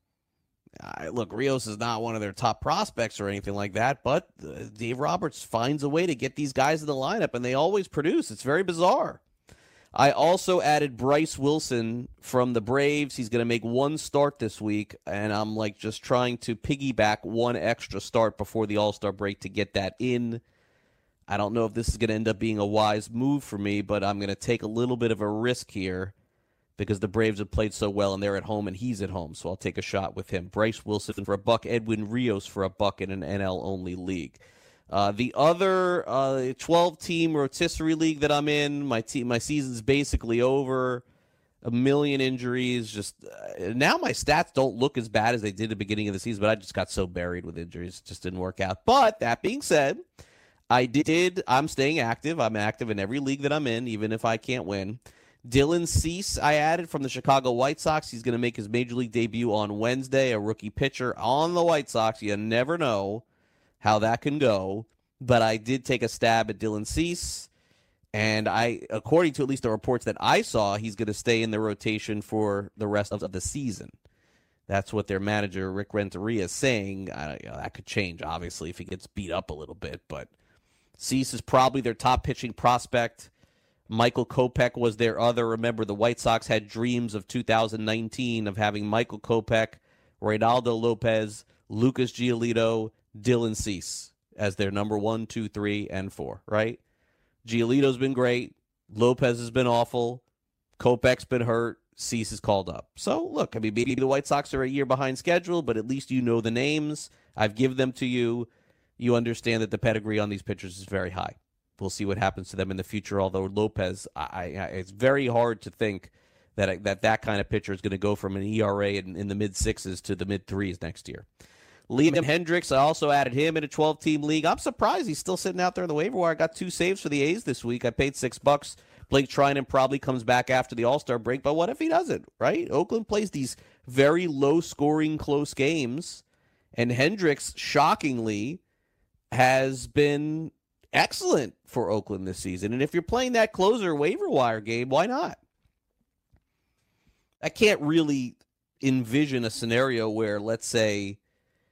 Uh, look, Rios is not one of their top prospects or anything like that, but uh, Dave Roberts finds a way to get these guys in the lineup, and they always produce. It's very bizarre. I also added Bryce Wilson from the Braves. He's going to make one start this week, and I'm like just trying to piggyback one extra start before the All-Star break to get that in. I don't know if this is going to end up being a wise move for me, but I'm going to take a little bit of a risk here because the Braves have played so well, and they're at home, and he's at home, so I'll take a shot with him. Bryce Wilson for a buck, Edwin Rios for a buck in an N L-only league. Uh, the other uh, twelve-team rotisserie league that I'm in, my team, my season's basically over. A million injuries. Just uh, now, my stats don't look as bad as they did at the beginning of the season, but I just got so buried with injuries, it just didn't work out. But that being said, I did. I'm staying active. I'm active in every league that I'm in, even if I can't win. Dylan Cease, I added from the Chicago White Sox. He's going to make his major league debut on Wednesday, a rookie pitcher on the White Sox. You never know how that can go. But I did take a stab at Dylan Cease, and I, according to at least the reports that I saw, he's going to stay in the rotation for the rest of the season. That's what their manager, Rick Renteria, is saying. I, you know, that could change, obviously, if he gets beat up a little bit, but Cease is probably their top pitching prospect. Michael Kopech was their other. Remember, the White Sox had dreams of two thousand nineteen of having Michael Kopech, Reynaldo Lopez, Lucas Giolito, Dylan Cease as their number one, two, three, and four, right? Giolito's been great. Lopez has been awful. Kopech's been hurt. Cease is called up. So, look, I mean, maybe the White Sox are a year behind schedule, but at least you know the names. I've given them to you. You understand that the pedigree on these pitchers is very high. We'll see what happens to them in the future, although Lopez, I, I, it's very hard to think that that, that kind of pitcher is going to go from an E R A in, in the mid-sixes to the mid-threes next year. Liam Hendricks, I also added him in a twelve-team league. I'm surprised he's still sitting out there on the waiver wire. I got two saves for the A's this week. I paid six bucks. Blake Trinan probably comes back after the All-Star break, but what if he doesn't, right? Oakland plays these very low-scoring, close games, and Hendricks, shockingly, has been excellent for Oakland this season. And if you're playing that closer waiver wire game, why not? I can't really envision a scenario where, let's say,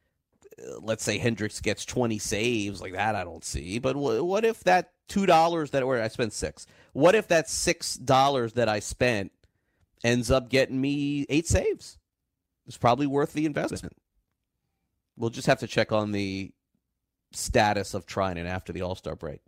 let's say Hendricks gets twenty saves like that. I don't see. But what if that two dollars that where I spent six? What if that six dollars that I spent ends up getting me eight saves? It's probably worth the investment. We'll just have to check on the status of Trinan after the All-Star break.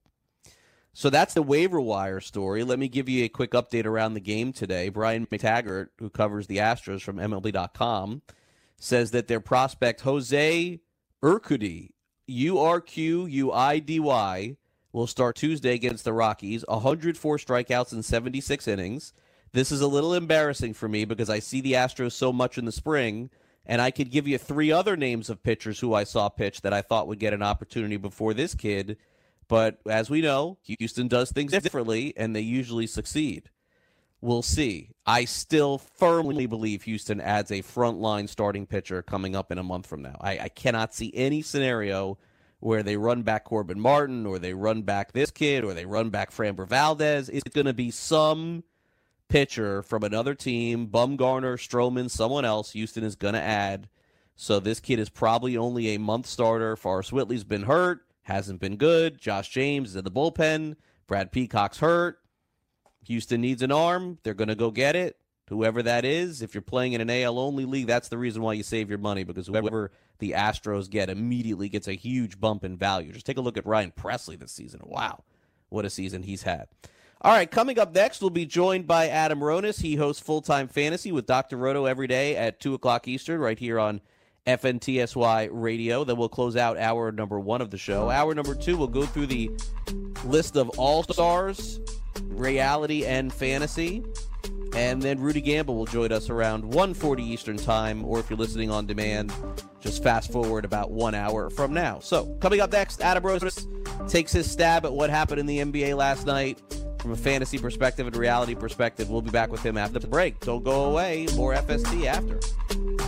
So that's the waiver wire story. Let me give you a quick update around the game today. Brian McTaggart, who covers the Astros from M L B dot com, says that their prospect Jose Urquidy, U R Q U I D Y, will start Tuesday against the Rockies. one hundred four strikeouts in seventy-six innings. This is a little embarrassing for me because I see the Astros so much in the spring, and I could give you three other names of pitchers who I saw pitch that I thought would get an opportunity before this kid. But as we know, Houston does things differently, and they usually succeed. We'll see. I still firmly believe Houston adds a frontline starting pitcher coming up in a month from now. I, I cannot see any scenario where they run back Corbin Martin or they run back this kid or they run back Framber Valdez. It's going to be some pitcher from another team, Bumgarner, Stroman, someone else Houston is going to add. So this kid is probably only a month starter. Forrest Whitley's been hurt, hasn't been good. Josh James is in the bullpen. Brad Peacock's hurt. Houston needs an arm. They're going to go get it. Whoever that is, if you're playing in an A L-only league, that's the reason why you save your money, because whoever the Astros get immediately gets a huge bump in value. Just take a look at Ryan Presley this season. Wow, what a season he's had. All right, coming up next, we'll be joined by Adam Ronis. He hosts Full-Time Fantasy with Doctor Roto every day at two o'clock Eastern right here on F N T S Y Radio. Then we'll close out hour number one of the show. Hour number two, we'll go through the list of all-stars, reality, and fantasy. And then Rudy Gamble will join us around one forty Eastern Time, or if you're listening on demand, just fast forward about one hour from now. So, coming up next, Adam Ronis takes his stab at what happened in the N B A last night from a fantasy perspective and reality perspective. We'll be back with him after the break. Don't go away. More F S T after.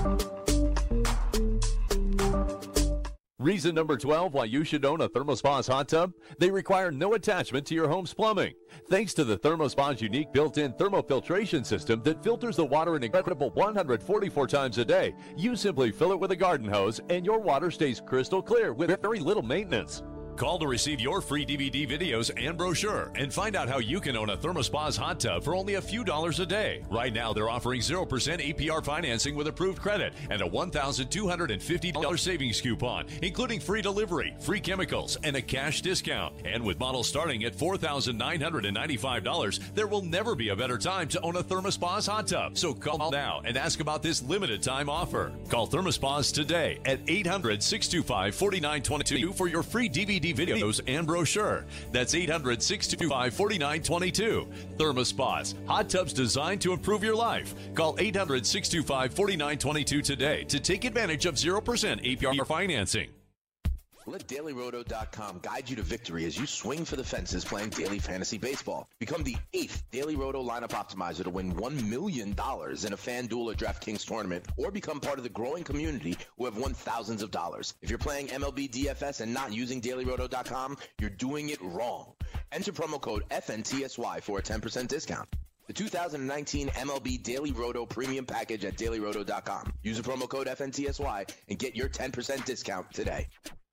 Reason number twelve why you should own a ThermoSpa's hot tub? They require no attachment to your home's plumbing. Thanks to the ThermoSpa's unique built-in thermofiltration system that filters the water an incredible one hundred forty-four times a day, you simply fill it with a garden hose and your water stays crystal clear with very little maintenance. Call to receive your free D V D videos and brochure and find out how you can own a ThermoSpa's hot tub for only a few dollars a day. Right now, they're offering zero percent A P R financing with approved credit and a one thousand two hundred fifty dollars savings coupon, including free delivery, free chemicals, and a cash discount. And with models starting at four thousand nine hundred ninety-five dollars, there will never be a better time to own a ThermoSpa's hot tub. So call now and ask about this limited time offer. Call ThermoSpa's today at eight hundred, six two five, four nine two two for your free D V D videos and brochure. That's eight hundred, six two five, four nine two two. ThermoSpa's, hot tubs designed to improve your life. Call eight hundred, six two five, four nine two two today to take advantage of zero percent A P R financing. Let Daily Roto dot com guide you to victory as you swing for the fences playing daily fantasy baseball. Become the eighth Daily Roto lineup optimizer to win one million dollars in a FanDuel or DraftKings tournament, or become part of the growing community who have won thousands of dollars. If you're playing M L B D F S and not using Daily Roto dot com, you're doing it wrong. Enter promo code F N T S Y for a ten percent discount. The two thousand nineteen M L B Daily Roto Premium Package at Daily Roto dot com. Use the promo code F N T S Y and get your ten percent discount today.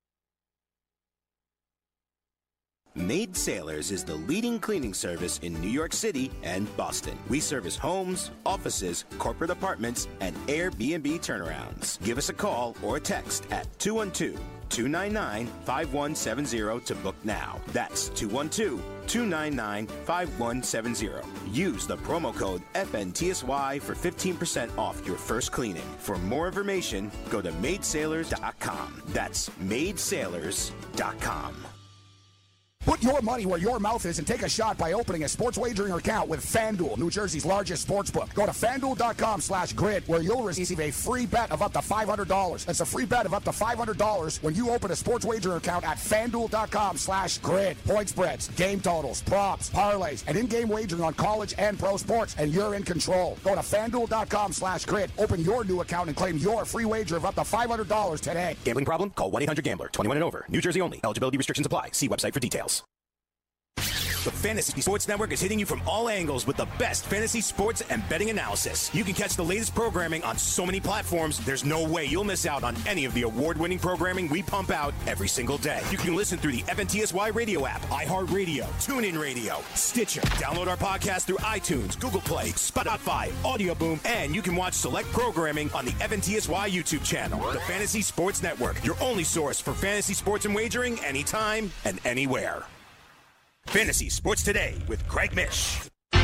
Maid Sailors is the leading cleaning service in New York City and Boston. We service homes, offices, corporate apartments, and Airbnb turnarounds. Give us a call or a text at two one two, two nine nine, five one seven zero to book now. That's two one two, two nine nine, five one seven zero. Use the promo code F N T S Y for fifteen percent off your first cleaning. For more information, go to maid sailors dot com. That's maid sailors dot com. Put your money where your mouth is and take a shot by opening a sports wagering account with FanDuel, New Jersey's largest sports book. Go to FanDuel.com slash grid where you'll receive a free bet of up to five hundred dollars. That's a free bet of up to five hundred dollars when you open a sports wagering account at FanDuel.com slash grid. Point spreads, game totals, props, parlays, and in-game wagering on college and pro sports, and you're in control. Go to FanDuel.com slash grid. Open your new account and claim your free wager of up to five hundred dollars today. Gambling problem? Call one eight hundred gambler. twenty-one and over. New Jersey only. Eligibility restrictions apply. See website for details. The Fantasy Sports Network is hitting you from all angles with the best fantasy sports and betting analysis. You can catch the latest programming on so many platforms, there's no way you'll miss out on any of the award-winning programming we pump out every single day. You can listen through the F N T S Y radio app, iHeartRadio, TuneIn Radio, Stitcher. Download our podcast through iTunes, Google Play, Spotify, Audio Boom, and you can watch select programming on the F N T S Y YouTube channel. The Fantasy Sports Network, your only source for fantasy sports and wagering anytime and anywhere. Fantasy Sports Today with Craig Mish. All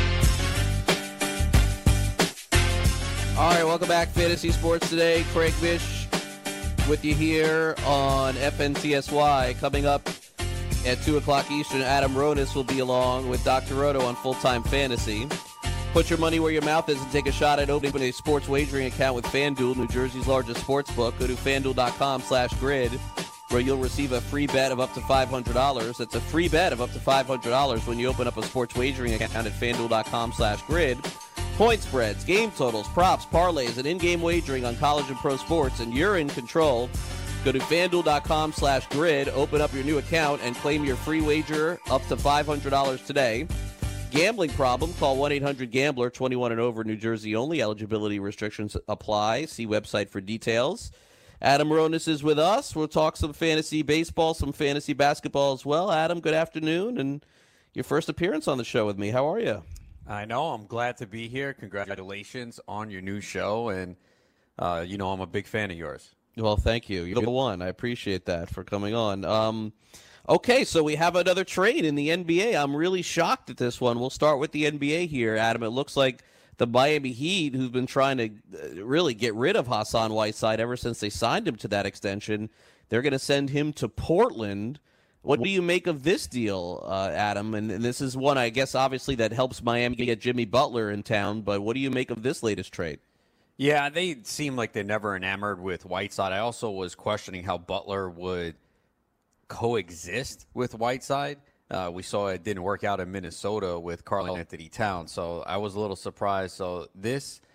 right, welcome back. Fantasy Sports Today. Craig Mish with you here on F N T S Y. Coming up at two o'clock Eastern, Adam Ronis will be along with Doctor Roto on Full-Time Fantasy. Put your money where your mouth is and take a shot at opening a sports wagering account with FanDuel, New Jersey's largest sports book. Go to FanDuel.com slash grid. Where you'll receive a free bet of up to five hundred dollars. That's a free bet of up to five hundred dollars when you open up a sports wagering account at FanDuel.com slash grid. Point spreads, game totals, props, parlays, and in-game wagering on college and pro sports, and you're in control. Go to FanDuel.com slash grid, open up your new account, and claim your free wager up to five hundred dollars today. Gambling problem? Call one eight hundred gambler, twenty-one and over, New Jersey only. Eligibility restrictions apply. See website for details. Adam Ronis is with us. We'll talk some fantasy baseball, some fantasy basketball as well. Adam, good afternoon, and your first appearance on the show with me. How are you? I know. I'm glad to be here. Congratulations on your new show, and uh, you know I'm a big fan of yours. Well, thank you. You're the one. I appreciate that for coming on. Um, okay, so we have another trade in the N B A. I'm really shocked at this one. We'll start with the N B A here, Adam. It looks like the Miami Heat, who've been trying to really get rid of Hassan Whiteside ever since they signed him to that extension, they're going to send him to Portland. What do you make of this deal, uh, Adam? And, and this is one, I guess, obviously that helps Miami get Jimmy Butler in town, but what do you make of this latest trade? Yeah, they seem like they're never enamored with Whiteside. I also was questioning how Butler would coexist with Whiteside. Uh, we saw it didn't work out in Minnesota with Karl Anthony Towns, so I was a little surprised. So this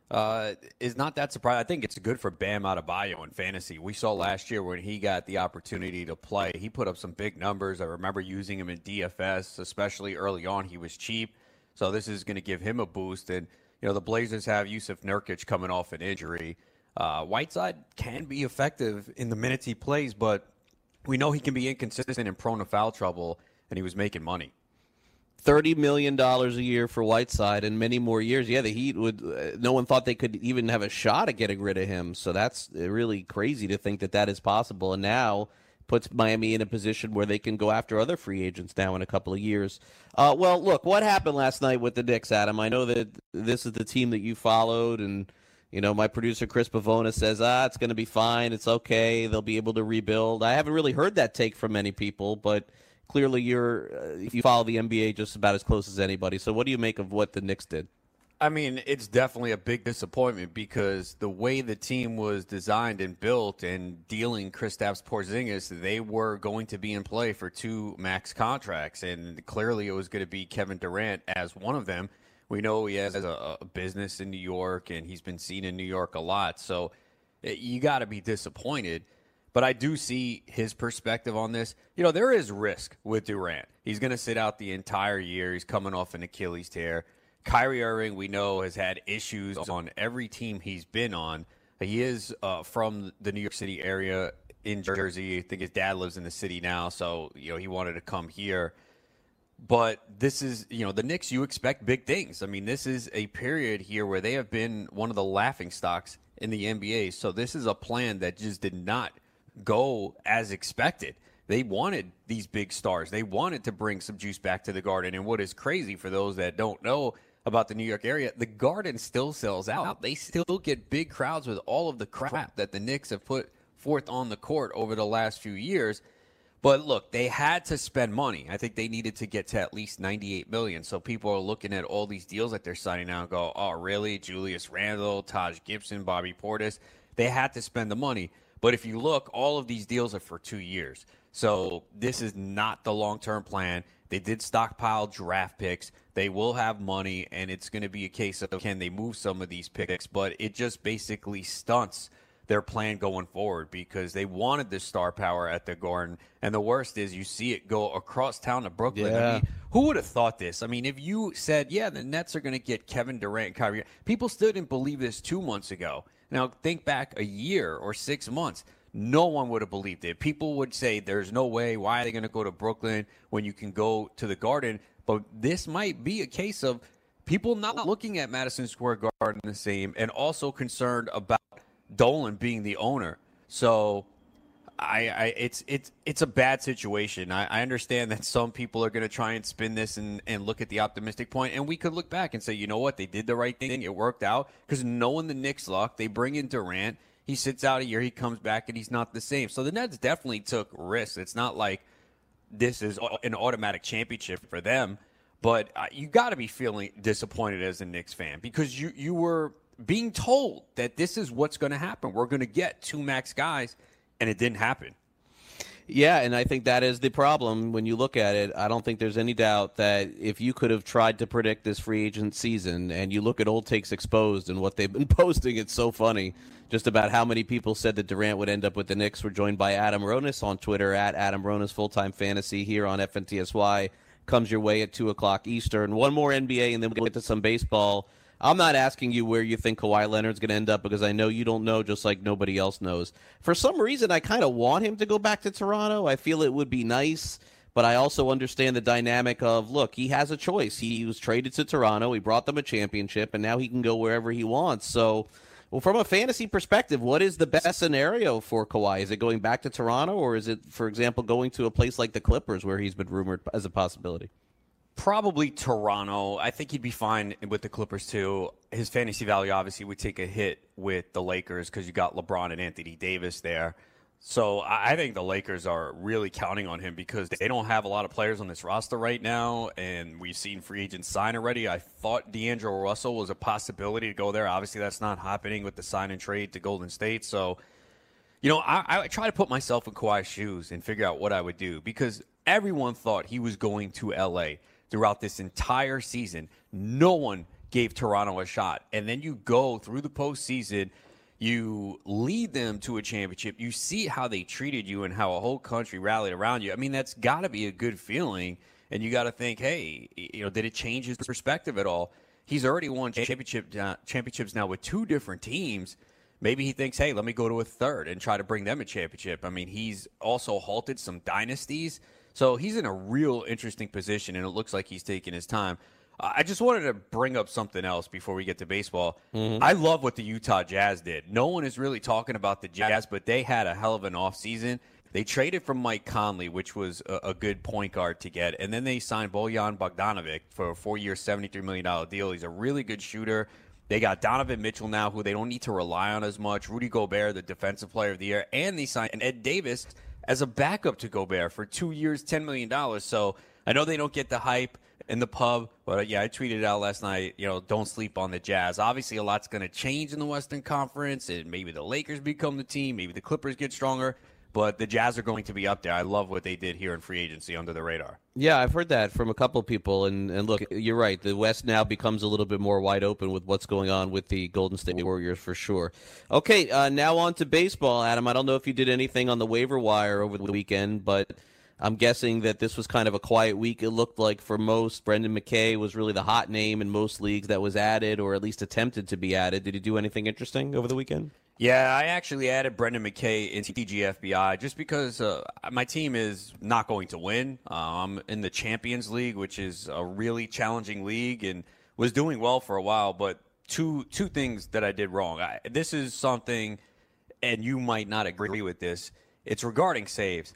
uh, is not that surprising. I think it's good for Bam Adebayo in fantasy. We saw last year when he got the opportunity to play, he put up some big numbers. I remember using him in D F S, especially early on. He was cheap, so this is going to give him a boost. And, you know, the Blazers have Yusuf Nurkic coming off an injury. Uh, Whiteside can be effective in the minutes he plays, but we know he can be inconsistent and prone to foul trouble, and he was making money. thirty million dollars a year for Whiteside and many more years. Yeah, the Heat would. Uh, no one thought they could even have a shot at getting rid of him. So that's really crazy to think that that is possible. And now puts Miami in a position where they can go after other free agents now in a couple of years. Uh, well, look, what happened last night with the Knicks, Adam? I know that this is the team that you followed, and you know my producer Chris Pavona says, ah, it's going to be fine. It's okay. They'll be able to rebuild. I haven't really heard that take from many people, but clearly, you're uh, you follow the N B A just about as close as anybody. So what do you make of what the Knicks did? I mean, it's definitely a big disappointment because the way the team was designed and built and dealing Kristaps Porzingis, they were going to be in play for two max contracts. And clearly it was going to be Kevin Durant as one of them. We know he has a, a business in New York, and he's been seen in New York a lot. So you got to be disappointed. But I do see his perspective on this. You know, there is risk with Durant. He's going to sit out the entire year. He's coming off an Achilles tear. Kyrie Irving, we know, has had issues on every team he's been on. He is uh, from the New York City area in Jersey. I think his dad lives in the city now, so, you know, he wanted to come here. But this is, you know, the Knicks, you expect big things. I mean, this is a period here where they have been one of the laughingstocks in the N B A. So this is a plan that just did not go as expected. They wanted these big stars. They wanted to bring some juice back to the Garden. And what is crazy for those that don't know about the New York area, the Garden still sells out. They still get big crowds with all of the crap that the Knicks have put forth on the court over the last few years. But look, they had to spend money. I think they needed to get to at least ninety-eight million dollars. So people are looking at all these deals that they're signing now and go, oh, really? Julius Randle, Taj Gibson, Bobby Portis. They had to spend the money. But if you look, all of these deals are for two years. So this is not the long-term plan. They did stockpile draft picks. They will have money, and it's going to be a case of can they move some of these picks. But it just basically stunts their plan going forward because they wanted this star power at the Garden. And the worst is you see it go across town to Brooklyn. Yeah. I mean, who would have thought this? I mean, if you said, yeah, the Nets are going to get Kevin Durant and Kyrie, people still didn't believe this two months ago. Now, think back a year or six months. No one would have believed it. People would say, there's no way. Why are they going to go to Brooklyn when you can go to the Garden? But this might be a case of people not looking at Madison Square Garden the same and also concerned about Dolan being the owner. So I, I it's it's it's a bad situation. I, I understand that some people are going to try and spin this and, and look at the optimistic point, and we could look back and say, you know what, they did the right thing. It worked out because knowing the Knicks luck, they bring in Durant. He sits out a year, he comes back, and he's not the same. So the Nets definitely took risks. It's not like this is an automatic championship for them, but uh, you got to be feeling disappointed as a Knicks fan because you you were being told that this is what's going to happen. We're going to get two max guys, and it didn't happen. Yeah, and I think that is the problem when you look at it. I don't think there's any doubt that if you could have tried to predict this free agent season and you look at Old Takes Exposed and what they've been posting, it's so funny just about how many people said that Durant would end up with the Knicks. We're joined by Adam Ronis on Twitter, at Adam Ronis Full-Time Fantasy here on F N T S Y. Comes your way at two o'clock Eastern. One more N B A, and then we'll get to some baseball. I'm not asking you where you think Kawhi Leonard's going to end up because I know you don't know just like nobody else knows. For some reason, I kind of want him to go back to Toronto. I feel it would be nice, but I also understand the dynamic of, look, he has a choice. He was traded to Toronto. He brought them a championship, and now he can go wherever he wants. So, well, from a fantasy perspective, what is the best scenario for Kawhi? Is it going back to Toronto, or is it, for example, going to a place like the Clippers where he's been rumored as a possibility? Probably Toronto. I think he'd be fine with the Clippers, too. His fantasy value obviously would take a hit with the Lakers because you got LeBron and Anthony Davis there. So I think the Lakers are really counting on him because they don't have a lot of players on this roster right now, and we've seen free agents sign already. I thought D'Angelo Russell was a possibility to go there. Obviously, that's not happening with the sign and trade to Golden State. So, you know, I, I try to put myself in Kawhi's shoes and figure out what I would do because everyone thought he was going to L A throughout this entire season. No one gave Toronto a shot. And then you go through the postseason, you lead them to a championship. You see how they treated you and how a whole country rallied around you. I mean, that's got to be a good feeling. And you got to think, hey, you know, did it change his perspective at all? He's already won championship uh, championships now with two different teams. Maybe he thinks, hey, let me go to a third and try to bring them a championship. I mean, he's also halted some dynasties. So he's in a real interesting position, and it looks like he's taking his time. Uh, I just wanted to bring up something else before we get to baseball. Mm-hmm. I love what the Utah Jazz did. No one is really talking about the Jazz, but they had a hell of an offseason. They traded from Mike Conley, which was a, a good point guard to get, and then they signed Bojan Bogdanovic for a four-year, seventy-three million dollars deal. He's a really good shooter. They got Donovan Mitchell now, who they don't need to rely on as much. Rudy Gobert, the defensive player of the year. And they signed Ed Davis as a backup to Gobert for two years, ten million dollars. So I know they don't get the hype in the pub, but, uh, yeah, I tweeted out last night, you know, don't sleep on the Jazz. Obviously, a lot's going to change in the Western Conference, and maybe the Lakers become the team. Maybe the Clippers get stronger. But the Jazz are going to be up there. I love what they did here in free agency under the radar. Yeah, I've heard that from a couple of people. And, and look, you're right. The West now becomes a little bit more wide open with what's going on with the Golden State Warriors for sure. Okay, uh, now on to baseball, Adam. I don't know if you did anything on the waiver wire over the weekend, but I'm guessing that this was kind of a quiet week. It looked like for most, Brendan McKay was really the hot name in most leagues that was added or at least attempted to be added. Did he do anything interesting over the weekend? Yeah, I actually added Brendan McKay into T G F B I just because uh, my team is not going to win. Uh, I'm in the Champions League, which is a really challenging league, and was doing well for a while. But two two things that I did wrong. I, this is something, and you might not agree with this. It's regarding saves.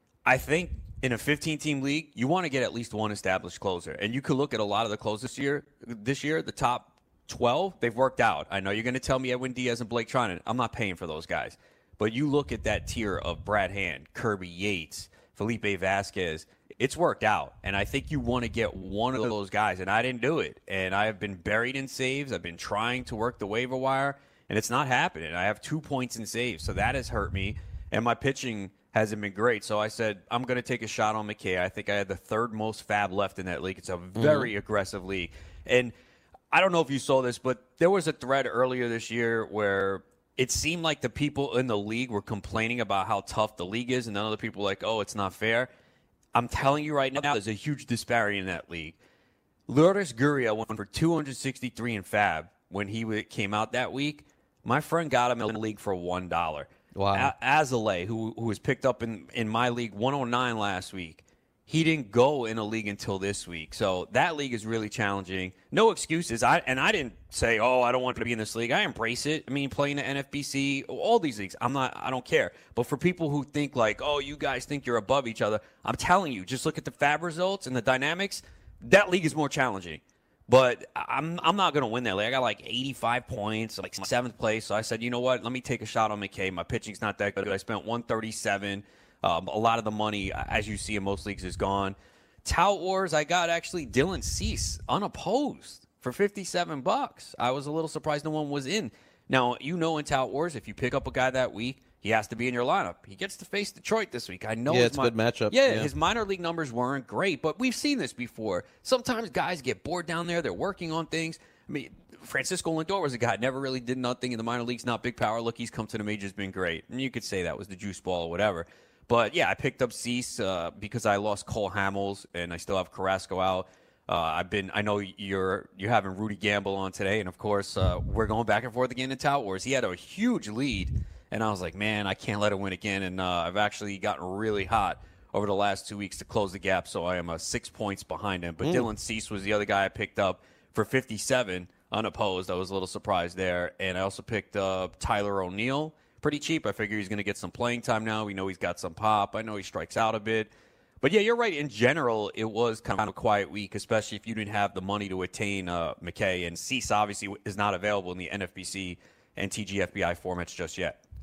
I think in a fifteen-team league, you want to get at least one established closer. And you could look at a lot of the closers this year. This year, the top twelve, they've worked out. I know you're going to tell me Edwin Diaz and Blake Treinen. I'm not paying for those guys. But you look at that tier of Brad Hand, Kirby Yates, Felipe Vasquez, it's worked out. And I think you want to get one of those guys, and I didn't do it. And I have been buried in saves. I've been trying to work the waiver wire, and it's not happening. I have two points in saves, so that has hurt me. And my pitching hasn't been great. So I said, I'm going to take a shot on McKay. I think I had the third most fab left in that league. It's a very mm-hmm. aggressive league. And I don't know if you saw this, but there was a thread earlier this year where it seemed like the people in the league were complaining about how tough the league is, and then other people were like, oh, it's not fair. I'm telling you right now, there's a huge disparity in that league. Lourdes Gurriel went for two hundred sixty-three in fab when he came out that week. My friend got him in the league for one dollar. Wow. Azalea, who, who was picked up in, in my league, one oh nine last week. He didn't go in a league until this week. So that league is really challenging. No excuses. I And I didn't say, oh, I don't want to be in this league. I embrace it. I mean, playing the N F B C, all these leagues, I'm not, I don't care. But for people who think like, oh, you guys think you're above each other, I'm telling you, just look at the fab results and the dynamics. That league is more challenging. But I'm I'm not going to win that league. I got like eighty-five points, like seventh place. So I said, you know what? Let me take a shot on McKay. My pitching's not that good. I spent one thirty-seven. Um, a lot of the money, as you see in most leagues, is gone. Tout Wars, I got actually Dylan Cease unopposed for fifty-seven bucks. I was a little surprised no one was in. Now, you know in Tout Wars, if you pick up a guy that week, he has to be in your lineup. He gets to face Detroit this week. I know yeah, it's a good matchup. Yeah, yeah, his minor league numbers weren't great, but we've seen this before. Sometimes guys get bored down there. They're working on things. I mean, Francisco Lindor was a guy never really did nothing in the minor leagues, not big power. Look, he's come to the majors, been great. And you could say that was the juice ball or whatever. But, yeah, I picked up Cease uh, because I lost Cole Hamels, and I still have Carrasco out. Uh, I've been. I know you're you're having Rudy Gamble on today, and, of course, uh, we're going back and forth again in Tout Wars. He had a huge lead, and I was like, man, I can't let him win again. And uh, I've actually gotten really hot over the last two weeks to close the gap, so I am uh, six points behind him. But mm. Dylan Cease was the other guy I picked up for fifty-seven unopposed. I was a little surprised there. And I also picked up Tyler O'Neill. Pretty cheap. I figure he's going to get some playing time now. We know he's got some pop. I know he strikes out a bit. But, yeah, you're right. In general, it was kind of a quiet week, especially if you didn't have the money to attain uh, McKay. And Cease obviously is not available in the N F B C and T G F B I formats just yet.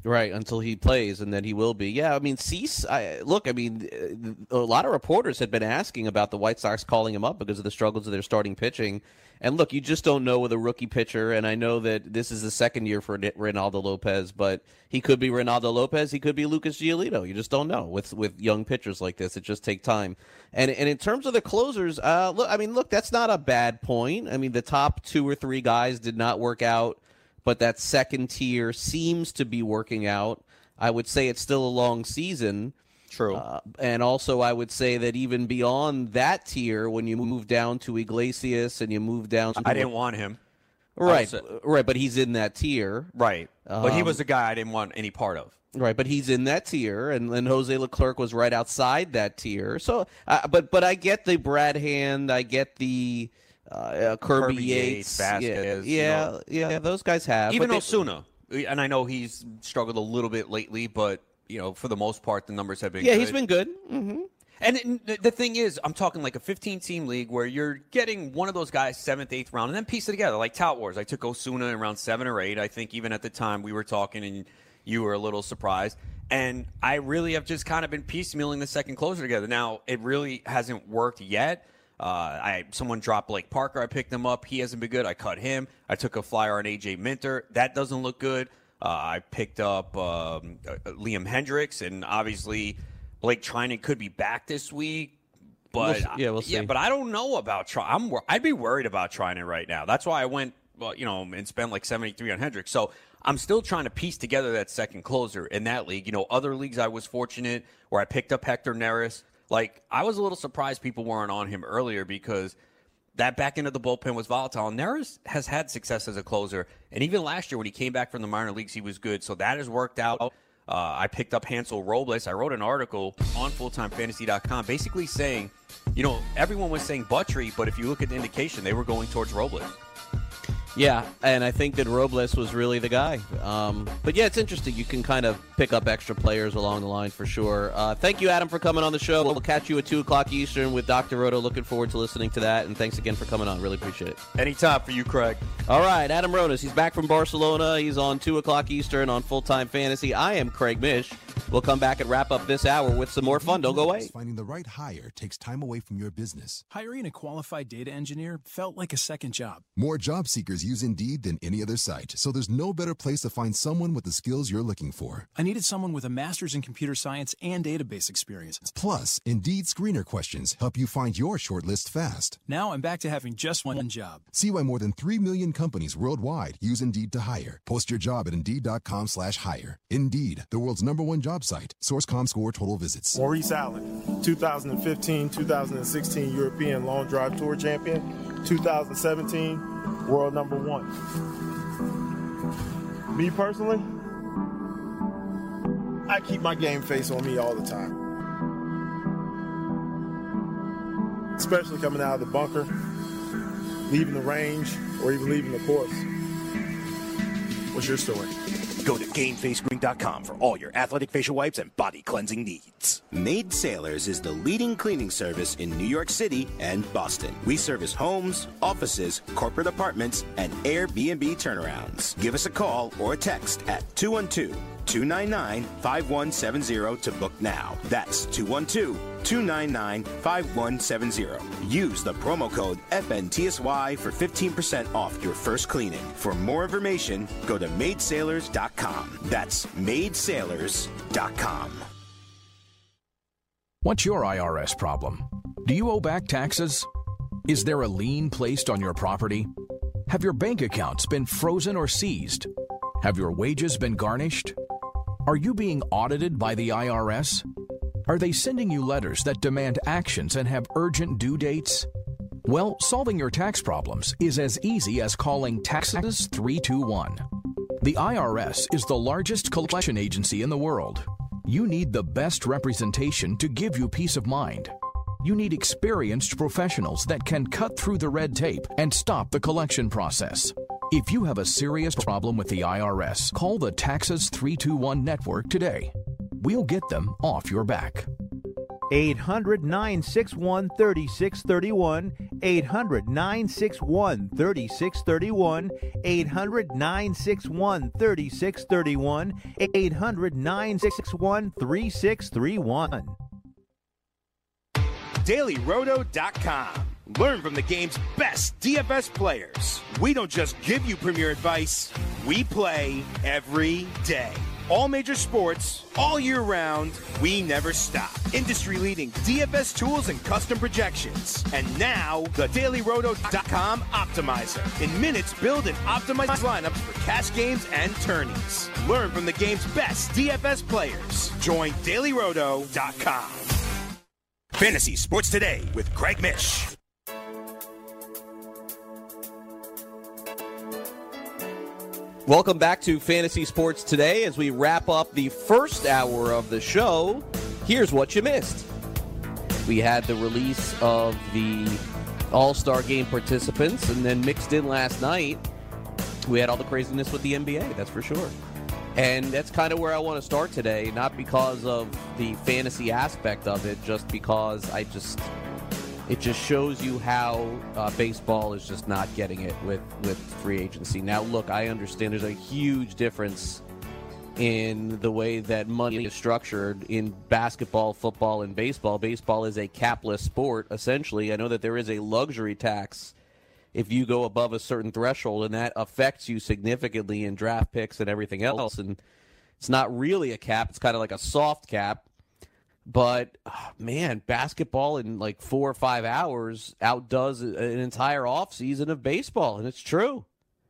Right, until he plays, and then he will be. Yeah, I mean, Cease, I, look, I mean, a lot of reporters had been asking about the White Sox calling him up because of the struggles of their starting pitching. And look, you just don't know with a rookie pitcher, and I know that this is the second year for Reynaldo Lopez, but he could be Reynaldo Lopez, he could be Lucas Giolito. You just don't know with with young pitchers like this. It just takes time. And and in terms of the closers, uh, look, I mean, look, that's not a bad point. I mean, the top two or three guys did not work out, but that second tier seems to be working out. I would say it's still a long season. True. Uh, and also I would say that even beyond that tier, when you move down to Iglesias and you move down to... I didn't want him. Right, right, but he's in that tier. Right. Um, but he was the guy I didn't want any part of. Right, but he's in that tier, and, and Jose Leclerc was right outside that tier. So, uh, but but I get the Brad Hand, I get the... Uh, uh, Kirby, Kirby Yates, Yates, Vasquez, yeah, you know. yeah, yeah, those guys have. Even they, Osuna, and I know he's struggled a little bit lately, but you know, for the most part, the numbers have been. Yeah, good. he's been good. Mm-hmm. And it, the thing is, I'm talking like a fifteen-team league where you're getting one of those guys seventh, eighth round, and then piece it together. Like Tout Wars, I took Osuna in round seven or eight. I think even at the time we were talking, and you were a little surprised. And I really have just kind of been piecemealing the second closer together. Now, it really hasn't worked yet. Uh, I someone dropped Blake Parker. I picked him up. He hasn't been good. I cut him. I took a flyer on A J Minter. That doesn't look good. Uh, I picked up um, uh, Liam Hendricks, and obviously Blake Trinan could be back this week. But we'll, yeah, we'll see. Yeah, but I don't know about Trinan. I'm I'd be worried about Trinan right now. That's why I went, well, you know, and spent like seventy-three on Hendricks. So I'm still trying to piece together that second closer in that league. You know, other leagues I was fortunate where I picked up Hector Neris. Like, I was a little surprised people weren't on him earlier because that back end of the bullpen was volatile. Neris has had success as a closer, and even last year when he came back from the minor leagues, he was good. So that has worked out. Uh, I picked up Hansel Robles. I wrote an article on full time fantasy dot com basically saying, you know, everyone was saying Buttrey, but if you look at the indication, they were going towards Robles. Yeah, and I think that Robles was really the guy. Um, but, yeah, it's interesting. You can kind of pick up extra players along the line for sure. Uh, thank you, Adam, for coming on the show. We'll catch you at two o'clock Eastern with Doctor Roto. Looking forward to listening to that, and thanks again for coming on. Really appreciate it. Anytime for you, Craig. All right, Adam Ronis. He's back from Barcelona. He's on two o'clock Eastern on Full Time Fantasy. I am Craig Mish. We'll come back and wrap up this hour with some more fun. Don't go away. Finding the right hire takes time away from your business. Hiring a qualified data engineer felt like a second job. More job seekers use Indeed than any other site, so there's no better place to find someone with the skills you're looking for. I needed someone with a master's in computer science and database experience. Plus, Indeed screener questions help you find your shortlist fast. Now I'm back to having just one job. See why more than three million companies worldwide use Indeed to hire. Post your job at Indeed.com slash hire. Indeed, the world's number one job site. Source dot com score total visits. Maurice Allen, two thousand fifteen two thousand sixteen European Long Drive Tour Champion, two thousand seventeen World Number One. Me personally, I keep my game face on me all the time. Especially coming out of the bunker, leaving the range, or even leaving the course. What's your story? Go to Game Face Green dot com for all your athletic facial wipes and body cleansing needs. Maid Sailors is the leading cleaning service in New York City and Boston. We service homes, offices, corporate apartments, and Airbnb turnarounds. Give us a call or a text at two one two, two nine nine, five one seven zero to book now. That's two one two, two nine nine, five one seven zero. Use the promo code F N T S Y for fifteen percent off your first cleaning. For more information, go to Maid Sailors dot com. That's Maid Sailors dot com. What's your I R S problem? Do you owe back taxes? Is there a lien placed on your property? Have your bank accounts been frozen or seized? Have your wages been garnished? Are you being audited by the I R S? Are they sending you letters that demand actions and have urgent due dates? Well, solving your tax problems is as easy as calling Taxes three two one. The I R S is the largest collection agency in the world. You need the best representation to give you peace of mind. You need experienced professionals that can cut through the red tape and stop the collection process. If you have a serious problem with the I R S, call the Taxes three two one network today. We'll get them off your back. eight hundred, nine six one, three six three one, eight hundred, nine six one, three six three one, eight hundred, nine six one, three six three one, eight hundred, nine six one, three six three one. Daily Roto dot com. Learn from the game's best D F S players. We don't just give you premier advice, we play every day. All major sports, all year round, we never stop. Industry-leading D F S tools and custom projections. And now, the Daily Roto dot com Optimizer. In minutes, build and optimize lineups for cash games and tourneys. Learn from the game's best D F S players. Join Daily Roto dot com. Fantasy Sports Today with Craig Mish. Welcome back to Fantasy Sports Today. As we wrap up the first hour of the show, here's what you missed. We had the release of the All-Star Game participants, and then mixed in last night, we had all the craziness with the N B A, that's for sure. And that's kind of where I want to start today, not because of the fantasy aspect of it, just because I just... It just shows you how uh, baseball is just not getting it with, with free agency. Now, look, I understand there's a huge difference in the way that money is structured in basketball, football, and baseball. Baseball is a capless sport, essentially. I know that there is a luxury tax if you go above a certain threshold, and that affects you significantly in draft picks and everything else. And it's not really a cap. It's kind of like a soft cap. But, oh, man, basketball in like four or five hours outdoes an entire offseason of baseball, and it's true.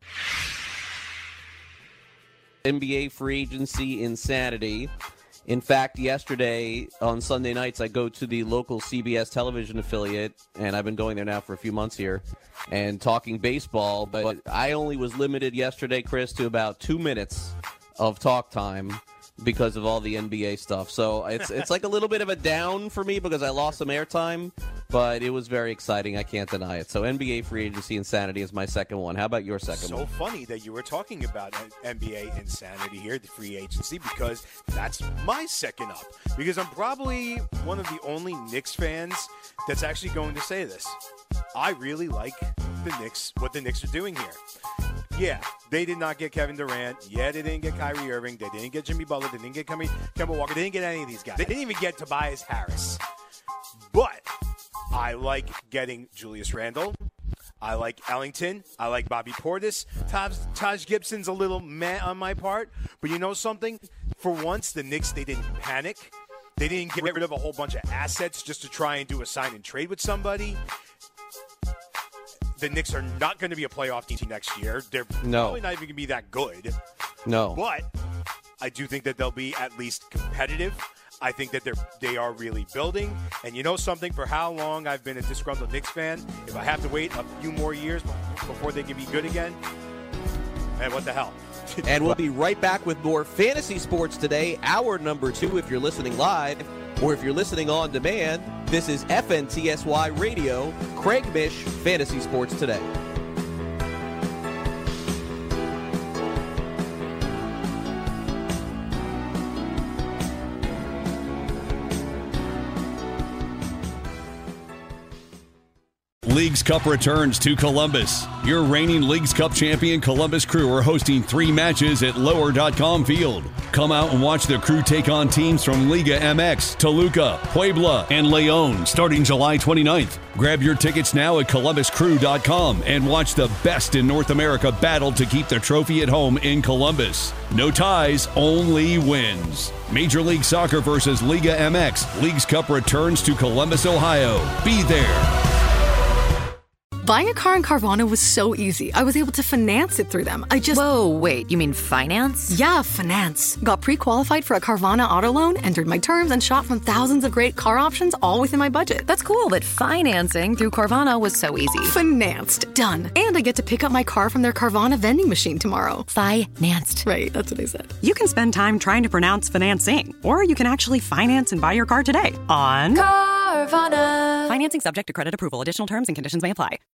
N B A free agency insanity. In fact, yesterday on Sunday nights, I go to the local C B S television affiliate, and I've been going there now for a few months here, and talking baseball. But I only was limited yesterday, Chris, to about two minutes of talk time because of all the N B A stuff. So it's it's like a little bit of a down for me because I lost some airtime, but it was very exciting. I can't deny it. So N B A free agency insanity is my second one. How about your second so one? So funny that you were talking about N B A insanity here, the free agency, because that's my second up. Because I'm probably one of the only Knicks fans that's actually going to say this. I really like the Knicks, what the Knicks are doing here. Yeah, they did not get Kevin Durant. Yeah, they didn't get Kyrie Irving. They didn't get Jimmy Butler. They didn't get Kemba Walker. They didn't get any of these guys. They didn't even get Tobias Harris. But I like getting Julius Randle. I like Ellington. I like Bobby Portis. Taj, Taj Gibson's a little meh on my part. But you know something? For once, the Knicks, they didn't panic. They didn't get rid of a whole bunch of assets just to try and do a sign and trade with somebody. The Knicks are not going to be a playoff team next year. They're no. probably not even going to be that good. No. But I do think that they'll be at least competitive. I think that they're they are really building. And you know something? For how long I've been a disgruntled Knicks fan, if I have to wait a few more years before they can be good again, man, what the hell? And we'll be right back with more Fantasy Sports Today, hour number two if you're listening live, or if you're listening on demand. This is F N T S Y Radio, Craig Mish, Fantasy Sports Today. Leagues Cup returns to Columbus. Your reigning Leagues Cup champion Columbus Crew are hosting three matches at lower dot com field. Come out and watch the Crew take on teams from Liga M X, Toluca, Puebla, and León starting July twenty-ninth. Grab your tickets now at columbus crew dot com and watch the best in North America battle to keep the trophy at home in Columbus. No ties, only wins. Major League Soccer versus Liga M X. Leagues Cup returns to Columbus, Ohio. Be there. Buying a car in Carvana was so easy. I was able to finance it through them. I just... Whoa, wait, you mean finance? Yeah, finance. Got pre-qualified for a Carvana auto loan, entered my terms, and shot from thousands of great car options all within my budget. That's cool, but financing through Carvana was so easy. Financed. Done. And I get to pick up my car from their Carvana vending machine tomorrow. Financed. Right, that's what I said. You can spend time trying to pronounce financing, or you can actually finance and buy your car today on Carvana. Financing subject to credit approval. Additional terms and conditions may apply.